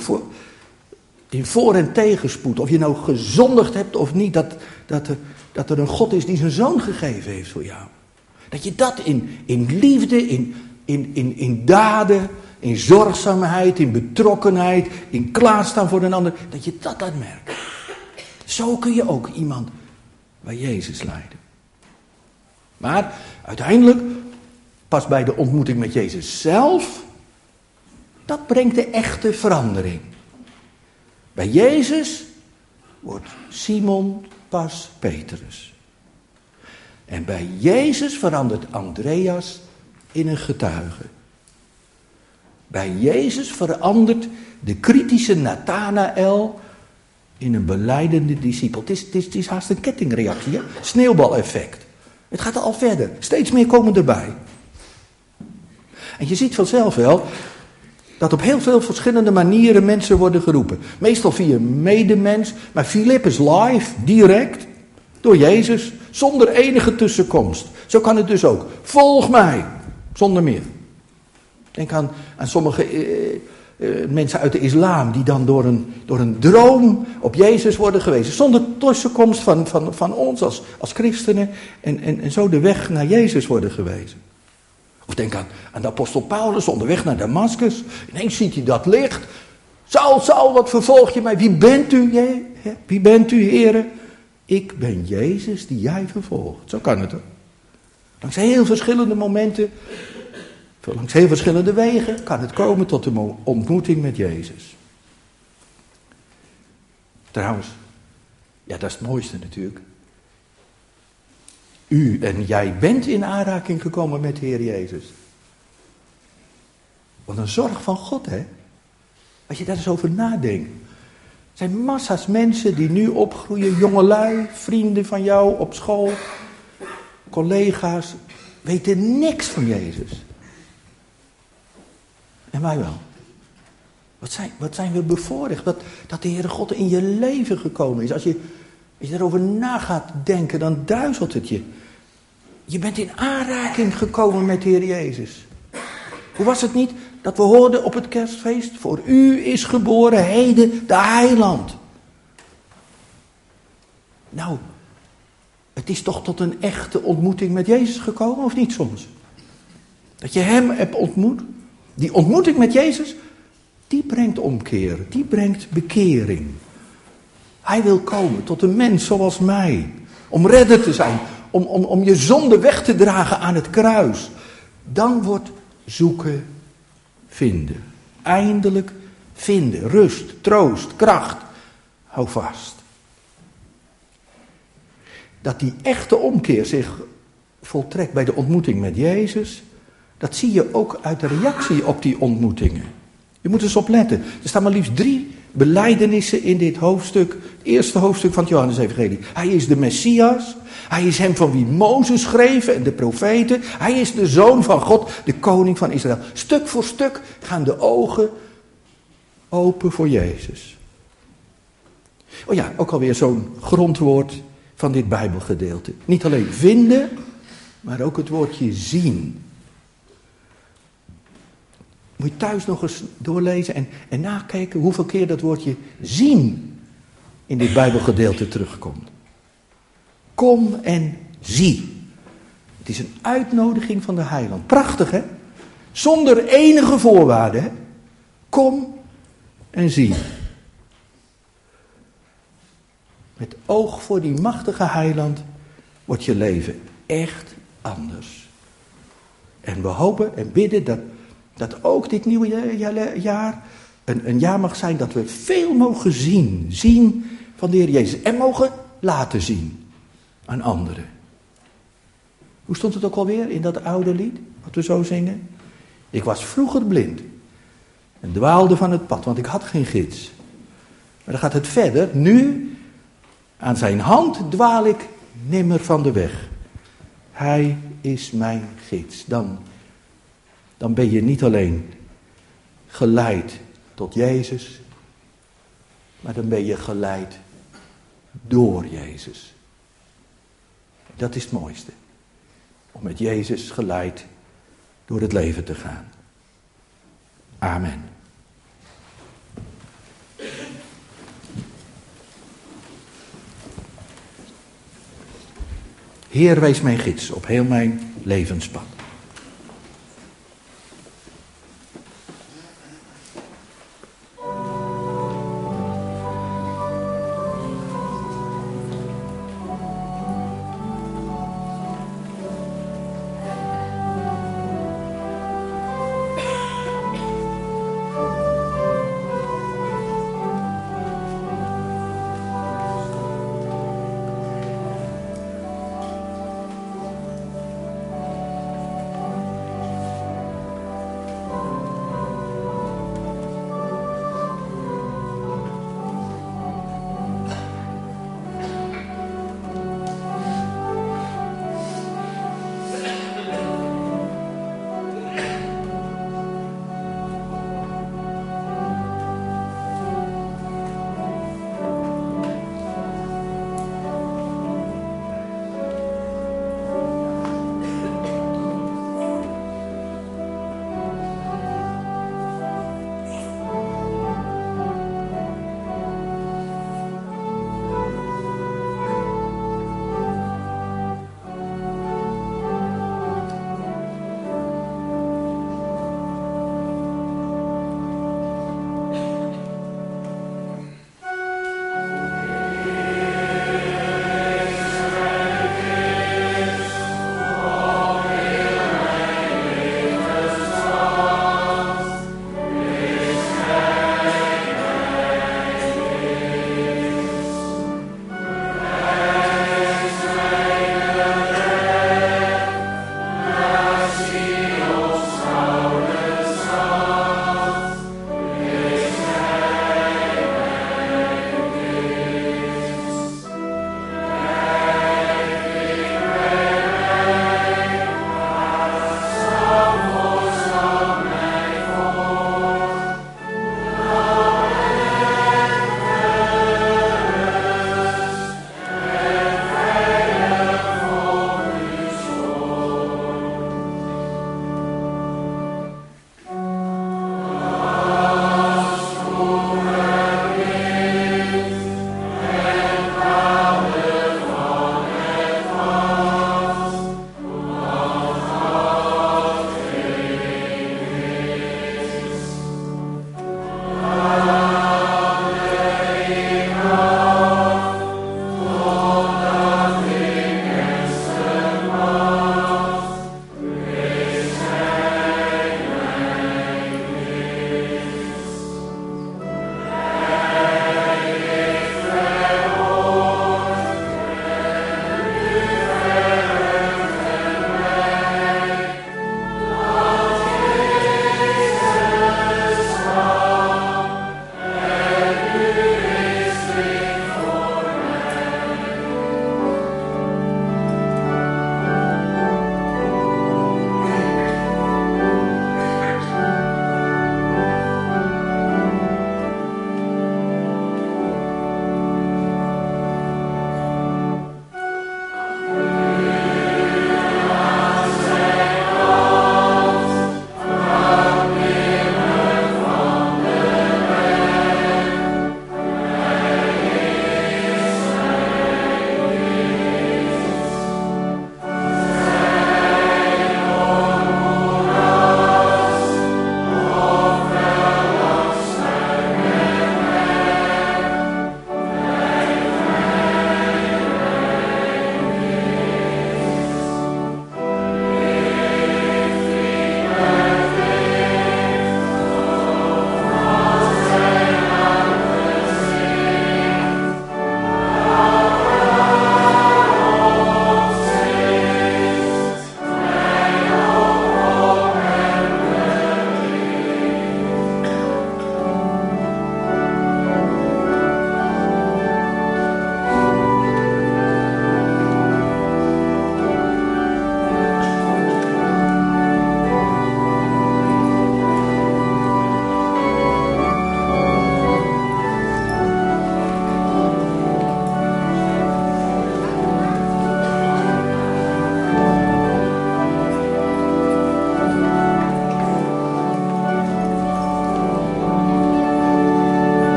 In voor- en tegenspoed. Of je nou gezondigd hebt of niet. Dat er een God is die zijn zoon gegeven heeft voor jou. Dat je dat in liefde, in daden, in zorgzaamheid, in betrokkenheid, in klaarstaan voor een ander. Dat je dat laat merken. Zo kun je ook iemand bij Jezus leiden. Maar uiteindelijk, pas bij de ontmoeting met Jezus zelf, dat brengt de echte verandering. Bij Jezus wordt Simon pas Petrus. En bij Jezus verandert Andreas in een getuige. Bij Jezus verandert de kritische Nathanael in een belijdende discipel. Het is haast een kettingreactie, hè? Sneeuwbaleffect. Het gaat al verder. Steeds meer komen erbij. En je ziet vanzelf wel dat op heel veel verschillende manieren mensen worden geroepen. Meestal via een medemens, maar Filippus live, direct, door Jezus, zonder enige tussenkomst. Zo kan het dus ook. Volg mij, zonder meer. Denk aan sommige mensen uit de islam die dan door een droom op Jezus worden gewezen. Zonder tussenkomst van ons als christenen en zo de weg naar Jezus worden gewezen. Of denk aan de apostel Paulus onderweg naar Damascus. Ineens ziet hij dat licht. Saul, wat vervolg je mij? Wie bent u, Wie bent u, Heere? Ik ben Jezus die jij vervolgt. Zo kan het ook. Langs heel verschillende momenten, langs heel verschillende wegen, kan het komen tot de ontmoeting met Jezus. Trouwens, ja, dat is het mooiste natuurlijk. U en jij bent in aanraking gekomen met de Heer Jezus. Wat een zorg van God, hè? Als je daar eens over nadenkt. Er zijn massa's mensen die nu opgroeien, jongelui, vrienden van jou op school, collega's, weten niks van Jezus. En wij wel. Wat zijn we bevoorrecht dat de Heere God in je leven gekomen is. Als je erover na gaat denken, dan duizelt het je. Je bent in aanraking gekomen met de Heer Jezus. Hoe was het niet dat we hoorden op het kerstfeest? Voor u is geboren heden de heiland. Nou, het is toch tot een echte ontmoeting met Jezus gekomen, of niet soms? Dat je hem hebt ontmoet. Die ontmoeting met Jezus, die brengt omkeren, die brengt bekering. Hij wil komen tot een mens zoals mij. Om redder te zijn, om je zonde weg te dragen aan het kruis. Dan wordt zoeken vinden. Eindelijk vinden. Rust, troost, kracht. Hou vast. Dat die echte omkeer zich voltrekt bij de ontmoeting met Jezus, dat zie je ook uit de reactie op die ontmoetingen. Je moet eens opletten. Er staan maar liefst 3 belijdenissen in dit hoofdstuk. Het eerste hoofdstuk van het Johannesevangelie. Hij is de Messias. Hij is hem van wie Mozes schreef en de profeten. Hij is de Zoon van God, de koning van Israël. Stuk voor stuk gaan de ogen open voor Jezus. Oh ja, ook alweer zo'n grondwoord van dit Bijbelgedeelte. Niet alleen vinden, maar ook het woordje zien. Moet je thuis nog eens doorlezen en nakijken hoeveel keer dat woordje zien in dit Bijbelgedeelte terugkomt. Kom en zie. Het is een uitnodiging van de heiland. Prachtig, hè? Zonder enige voorwaarden, hè? Kom en zie. Met oog voor die machtige heiland wordt je leven echt anders. En we hopen en bidden dat ook dit nieuwe jaar een jaar mag zijn dat we veel mogen zien. Zien van de Heer Jezus. En mogen laten zien aan anderen. Hoe stond het ook alweer in dat oude lied, wat we zo zingen? Ik was vroeger blind en dwaalde van het pad, want ik had geen gids. Maar dan gaat het verder. Nu, aan zijn hand dwaal ik nimmer van de weg. Hij is mijn gids. Dan ben je niet alleen geleid tot Jezus, maar dan ben je geleid door Jezus. Dat is het mooiste. Om met Jezus geleid door het leven te gaan. Amen. Heer, wees mijn gids op heel mijn levenspad.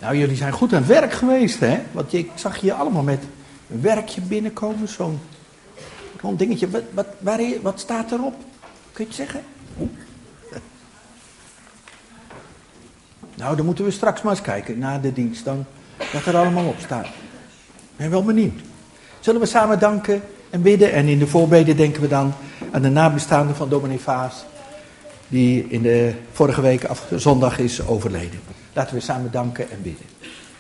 Nou, jullie zijn goed aan het werk geweest, hè? Want ik zag je allemaal met een werkje binnenkomen, zo'n rond dingetje. Wat staat erop? Kun je het zeggen? Nou, dan moeten we straks maar eens kijken na de dienst, dan wat er allemaal op staat. Ik ben wel benieuwd. Zullen we samen danken en bidden? En in de voorbeden denken we dan aan de nabestaanden van dominee Vaas, die in de vorige week zondag is overleden. Laten we samen danken en bidden.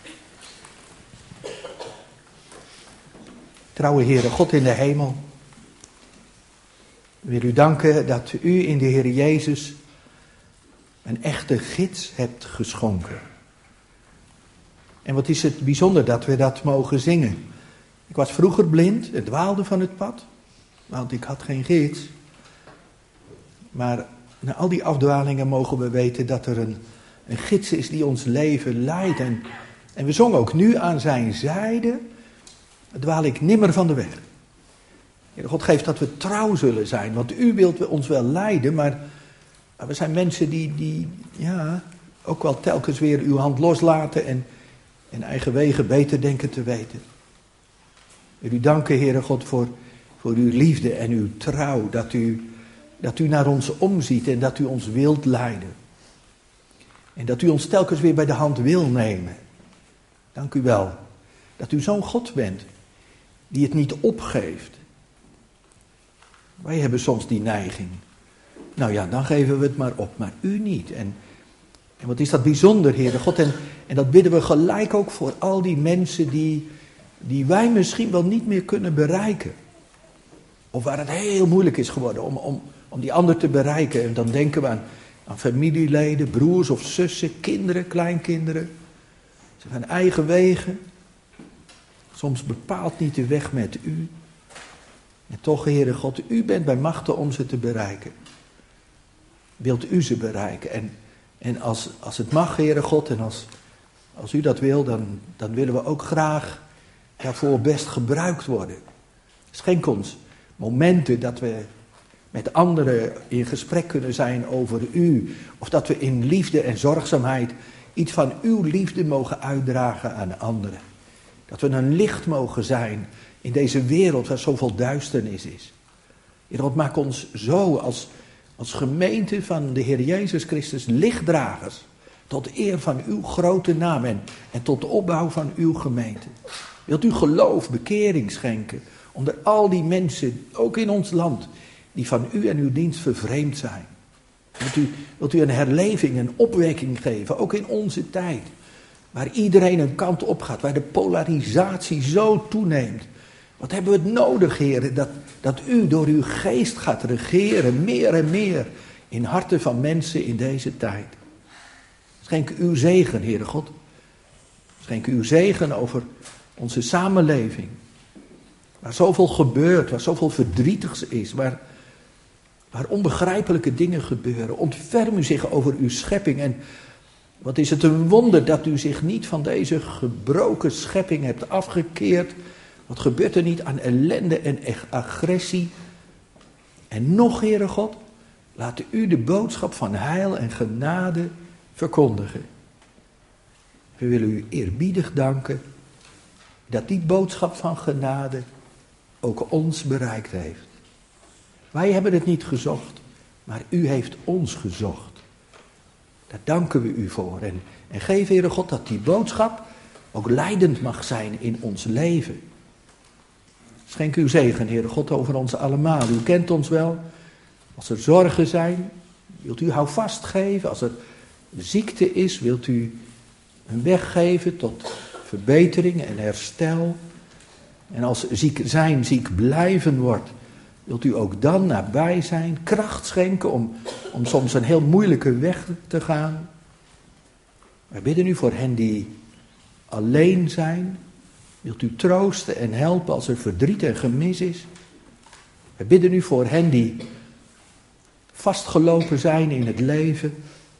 Trouwe Heere, God in de hemel, ik wil u danken dat u in de Heer Jezus een echte gids hebt geschonken. En wat is het bijzonder dat we dat mogen zingen. Ik was vroeger blind en dwaalde van het pad, want ik had geen gids. Maar na al die afdwalingen mogen we weten dat er een gids is die ons leven leidt. En we zongen ook nu aan zijn zijde, dwaal ik nimmer van de weg. Heer God, geeft dat we trouw zullen zijn, want u wilt ons wel leiden, maar we zijn mensen die ook wel telkens weer uw hand loslaten en eigen wegen beter denken te weten. Ik wil u danken, Heere God, voor uw liefde en uw trouw, dat u naar ons omziet en dat u ons wilt leiden. En dat u ons telkens weer bij de hand wil nemen. Dank u wel dat u zo'n God bent die het niet opgeeft. Wij hebben soms die neiging. Nou ja, dan geven we het maar op, maar u niet. En wat is dat bijzonder, Heere God. En dat bidden we gelijk ook voor al die mensen die wij misschien wel niet meer kunnen bereiken. Of waar het heel moeilijk is geworden om die ander te bereiken. En dan denken we aan familieleden, broers of zussen, kinderen, kleinkinderen. Ze gaan eigen wegen. Soms bepaalt niet de weg met u. En toch, Heere God, u bent bij machte om ze te bereiken. Wilt u ze bereiken? En als het mag, Heere God, en als u dat wil, dan willen we ook graag daarvoor best gebruikt worden. Schenk ons momenten dat we met anderen in gesprek kunnen zijn over u. Of dat we in liefde en zorgzaamheid iets van uw liefde mogen uitdragen aan anderen. Dat we een licht mogen zijn in deze wereld waar zoveel duisternis is. Heer God, maak ons zo als gemeente van de Heer Jezus Christus lichtdragers. Tot eer van uw grote naam en tot de opbouw van uw gemeente. Wilt u geloof, bekering schenken onder al die mensen, ook in ons land, die van u en uw dienst vervreemd zijn. Wilt u een herleving, een opwekking geven, ook in onze tijd. Waar iedereen een kant op gaat, waar de polarisatie zo toeneemt. Wat hebben we het nodig, Heer, dat u door uw geest gaat regeren, meer en meer, in harten van mensen in deze tijd. Schenk uw zegen, Heere God. Schenk uw zegen over onze samenleving. Waar zoveel gebeurt, waar zoveel verdrietigs is, waar onbegrijpelijke dingen gebeuren. Ontferm u zich over uw schepping. En wat is het een wonder dat u zich niet van deze gebroken schepping hebt afgekeerd. Wat gebeurt er niet aan ellende en agressie? En nog, Heere God, laat u de boodschap van heil en genade verkondigen. We willen u eerbiedig danken dat die boodschap van genade ook ons bereikt heeft. Wij hebben het niet gezocht, maar u heeft ons gezocht. Daar danken we u voor. En geef, Heere God, dat die boodschap ook leidend mag zijn in ons leven. Schenk uw zegen, Heere God, over ons allemaal. U kent ons wel. Als er zorgen zijn, wilt u houvast geven. Als er ziekte is, wilt u een weg geven tot verbetering en herstel. En als ziek zijn, ziek blijven wordt, wilt u ook dan nabij zijn, kracht schenken om soms een heel moeilijke weg te gaan. Wij bidden u voor hen die alleen zijn. Wilt u troosten en helpen als er verdriet en gemis is. Wij bidden u voor hen die vastgelopen zijn in het leven.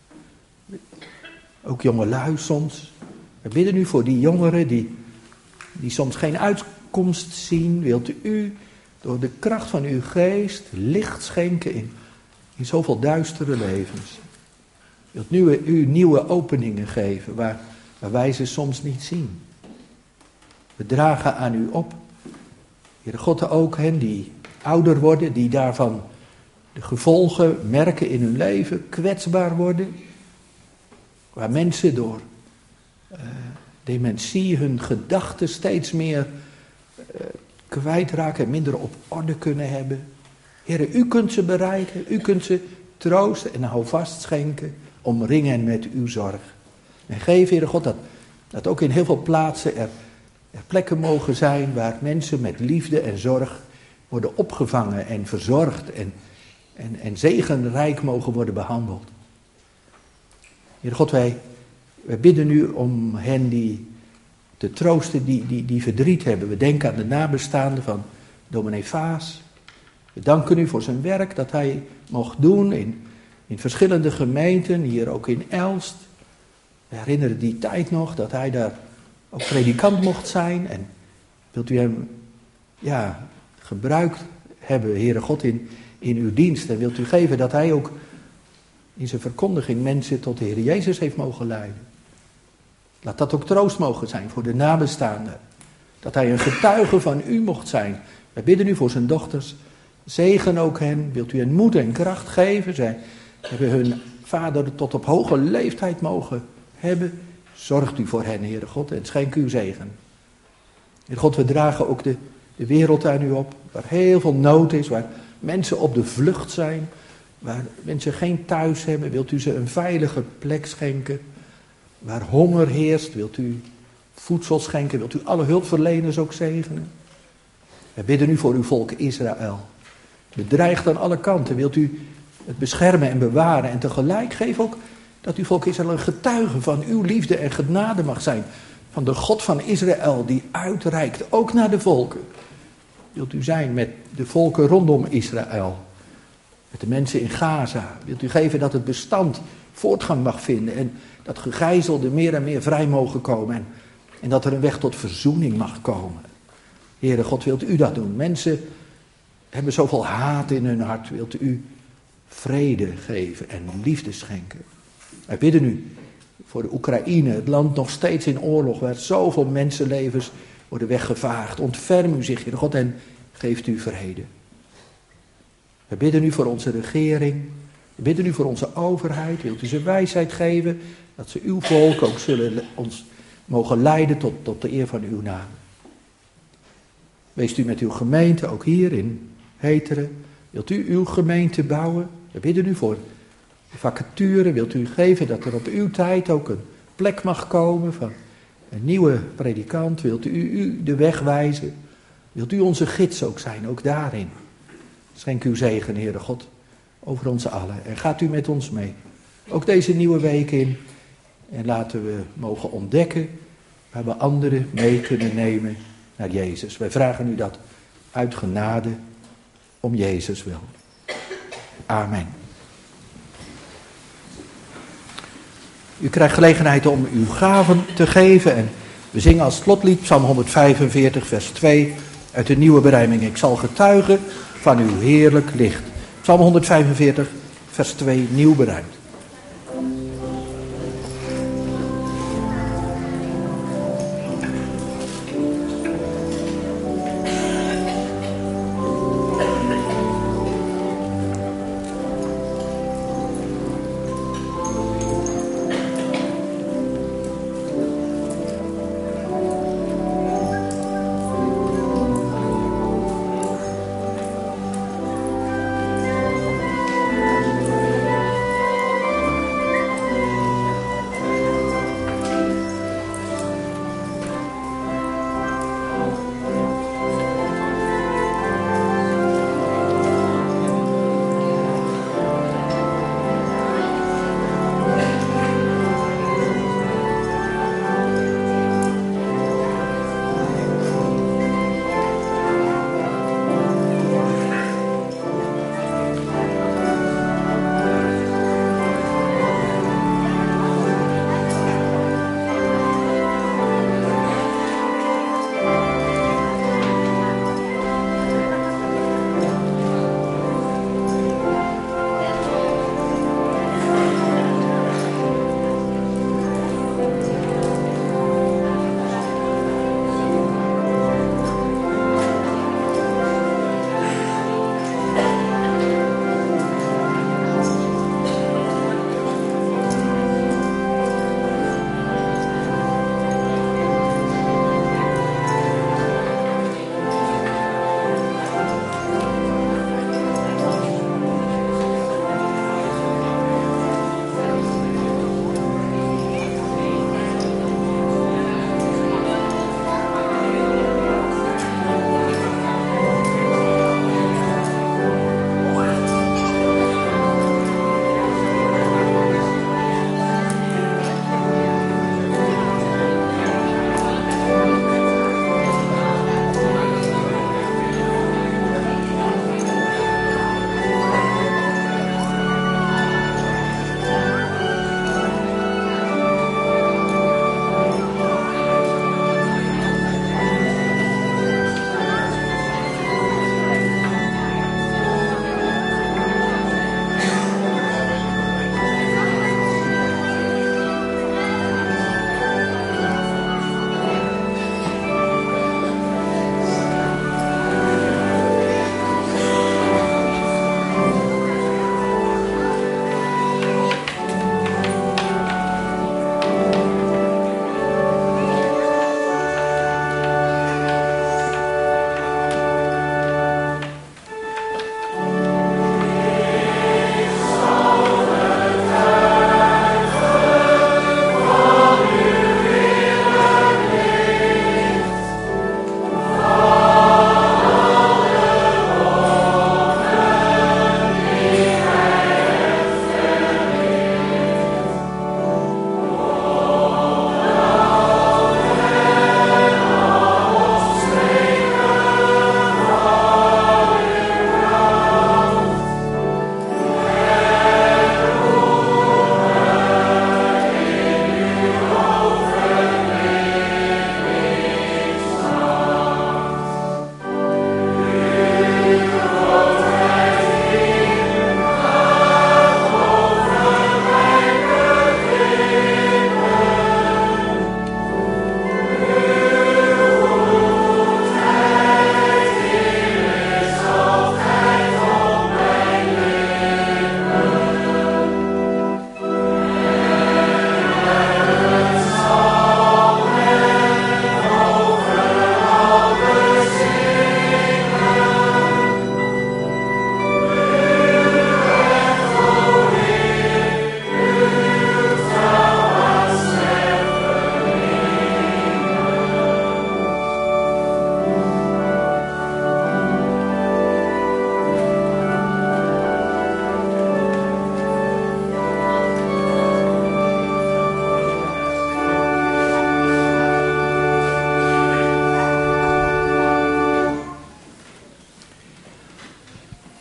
Ook jongelui soms. Wij bidden u voor die jongeren die soms geen uitkomst zien. Wilt u door de kracht van uw geest licht schenken in zoveel duistere levens. Wilt u nieuwe openingen geven waar waar wij ze soms niet zien. We dragen aan u op. Heere God, ook hen die ouder worden, die daarvan de gevolgen merken in hun leven, kwetsbaar worden. Waar mensen door dementie hun gedachten steeds meer kwijtraken en minder op orde kunnen hebben. Heere, u kunt ze bereiken, u kunt ze troosten en houvast schenken, omringen hen met uw zorg. En geef, Heere God, dat ook in heel veel plaatsen er plekken mogen zijn waar mensen met liefde en zorg worden opgevangen en verzorgd en zegenrijk mogen worden behandeld. Heere God, wij bidden nu om hen die te troosten die verdriet hebben. We denken aan de nabestaanden van dominee Vaas. We danken u voor zijn werk dat hij mocht doen in verschillende gemeenten, hier ook in Elst. We herinneren die tijd nog dat hij daar ook predikant mocht zijn. En wilt u hem gebruikt hebben, Heere God, in uw dienst. En wilt u geven dat hij ook in zijn verkondiging mensen tot de Heer Jezus heeft mogen leiden. Laat dat ook troost mogen zijn voor de nabestaanden. Dat hij een getuige van u mocht zijn. Wij bidden u voor zijn dochters. Zegen ook hen. Wilt u hen moed en kracht geven. Zij hebben hun vader tot op hoge leeftijd mogen hebben. Zorgt u voor hen, Heere God, en schenk uw zegen. Heere God, we dragen ook de wereld aan u op. Waar heel veel nood is. Waar mensen op de vlucht zijn. Waar mensen geen thuis hebben. Wilt u ze een veilige plek schenken. Waar honger heerst, wilt u voedsel schenken, wilt u alle hulpverleners ook zegenen. We bidden u voor uw volk Israël. Bedreigd aan alle kanten, wilt u het beschermen en bewaren. En tegelijk geef ook dat uw volk Israël een getuige van uw liefde en genade mag zijn. Van de God van Israël die uitreikt, ook naar de volken. Wilt u zijn met de volken rondom Israël. Met de mensen in Gaza. Wilt u geven dat het bestand voortgang mag vinden en dat gegijzelden meer en meer vrij mogen komen. En dat er een weg tot verzoening mag komen. Heere God, wilt u dat doen? Mensen hebben zoveel haat in hun hart. Wilt u vrede geven en liefde schenken? Wij bidden u voor de Oekraïne, het land nog steeds in oorlog, waar zoveel mensenlevens worden weggevaagd. Ontferm u zich, Heere God, en geeft u vrede. We bidden u voor onze regering. We bidden u voor onze overheid. Wilt u ze wijsheid geven, dat ze uw volk ook zullen ons mogen leiden tot de eer van uw naam. Wees u met uw gemeente, ook hier in Heteren. Wilt u uw gemeente bouwen? We bidden u voor de vacature. Wilt u geven dat er op uw tijd ook een plek mag komen van een nieuwe predikant? Wilt u de weg wijzen? Wilt u onze gids ook zijn, ook daarin? Schenk uw zegen, Heere God, over ons allen. En gaat u met ons mee. Ook deze nieuwe week in. En laten we mogen ontdekken waar we anderen mee kunnen nemen naar Jezus. Wij vragen u dat uit genade om Jezus wil. Amen. U krijgt gelegenheid om uw gaven te geven. En we zingen als slotlied Psalm 145 vers 2 uit de nieuwe berijming. Ik zal getuigen van uw heerlijk licht. Psalm 145 vers 2 nieuw berijmd.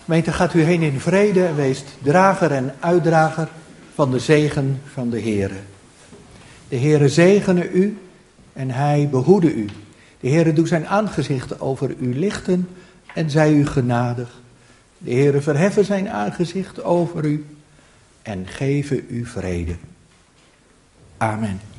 Gemeente, gaat u heen in vrede en wees drager en uitdrager van de zegen van de Heere. De Heere zegene u en hij behoede u. De Heere doet zijn aangezicht over u lichten en zij u genadig. De Heere verheffen zijn aangezicht over u en geven u vrede. Amen.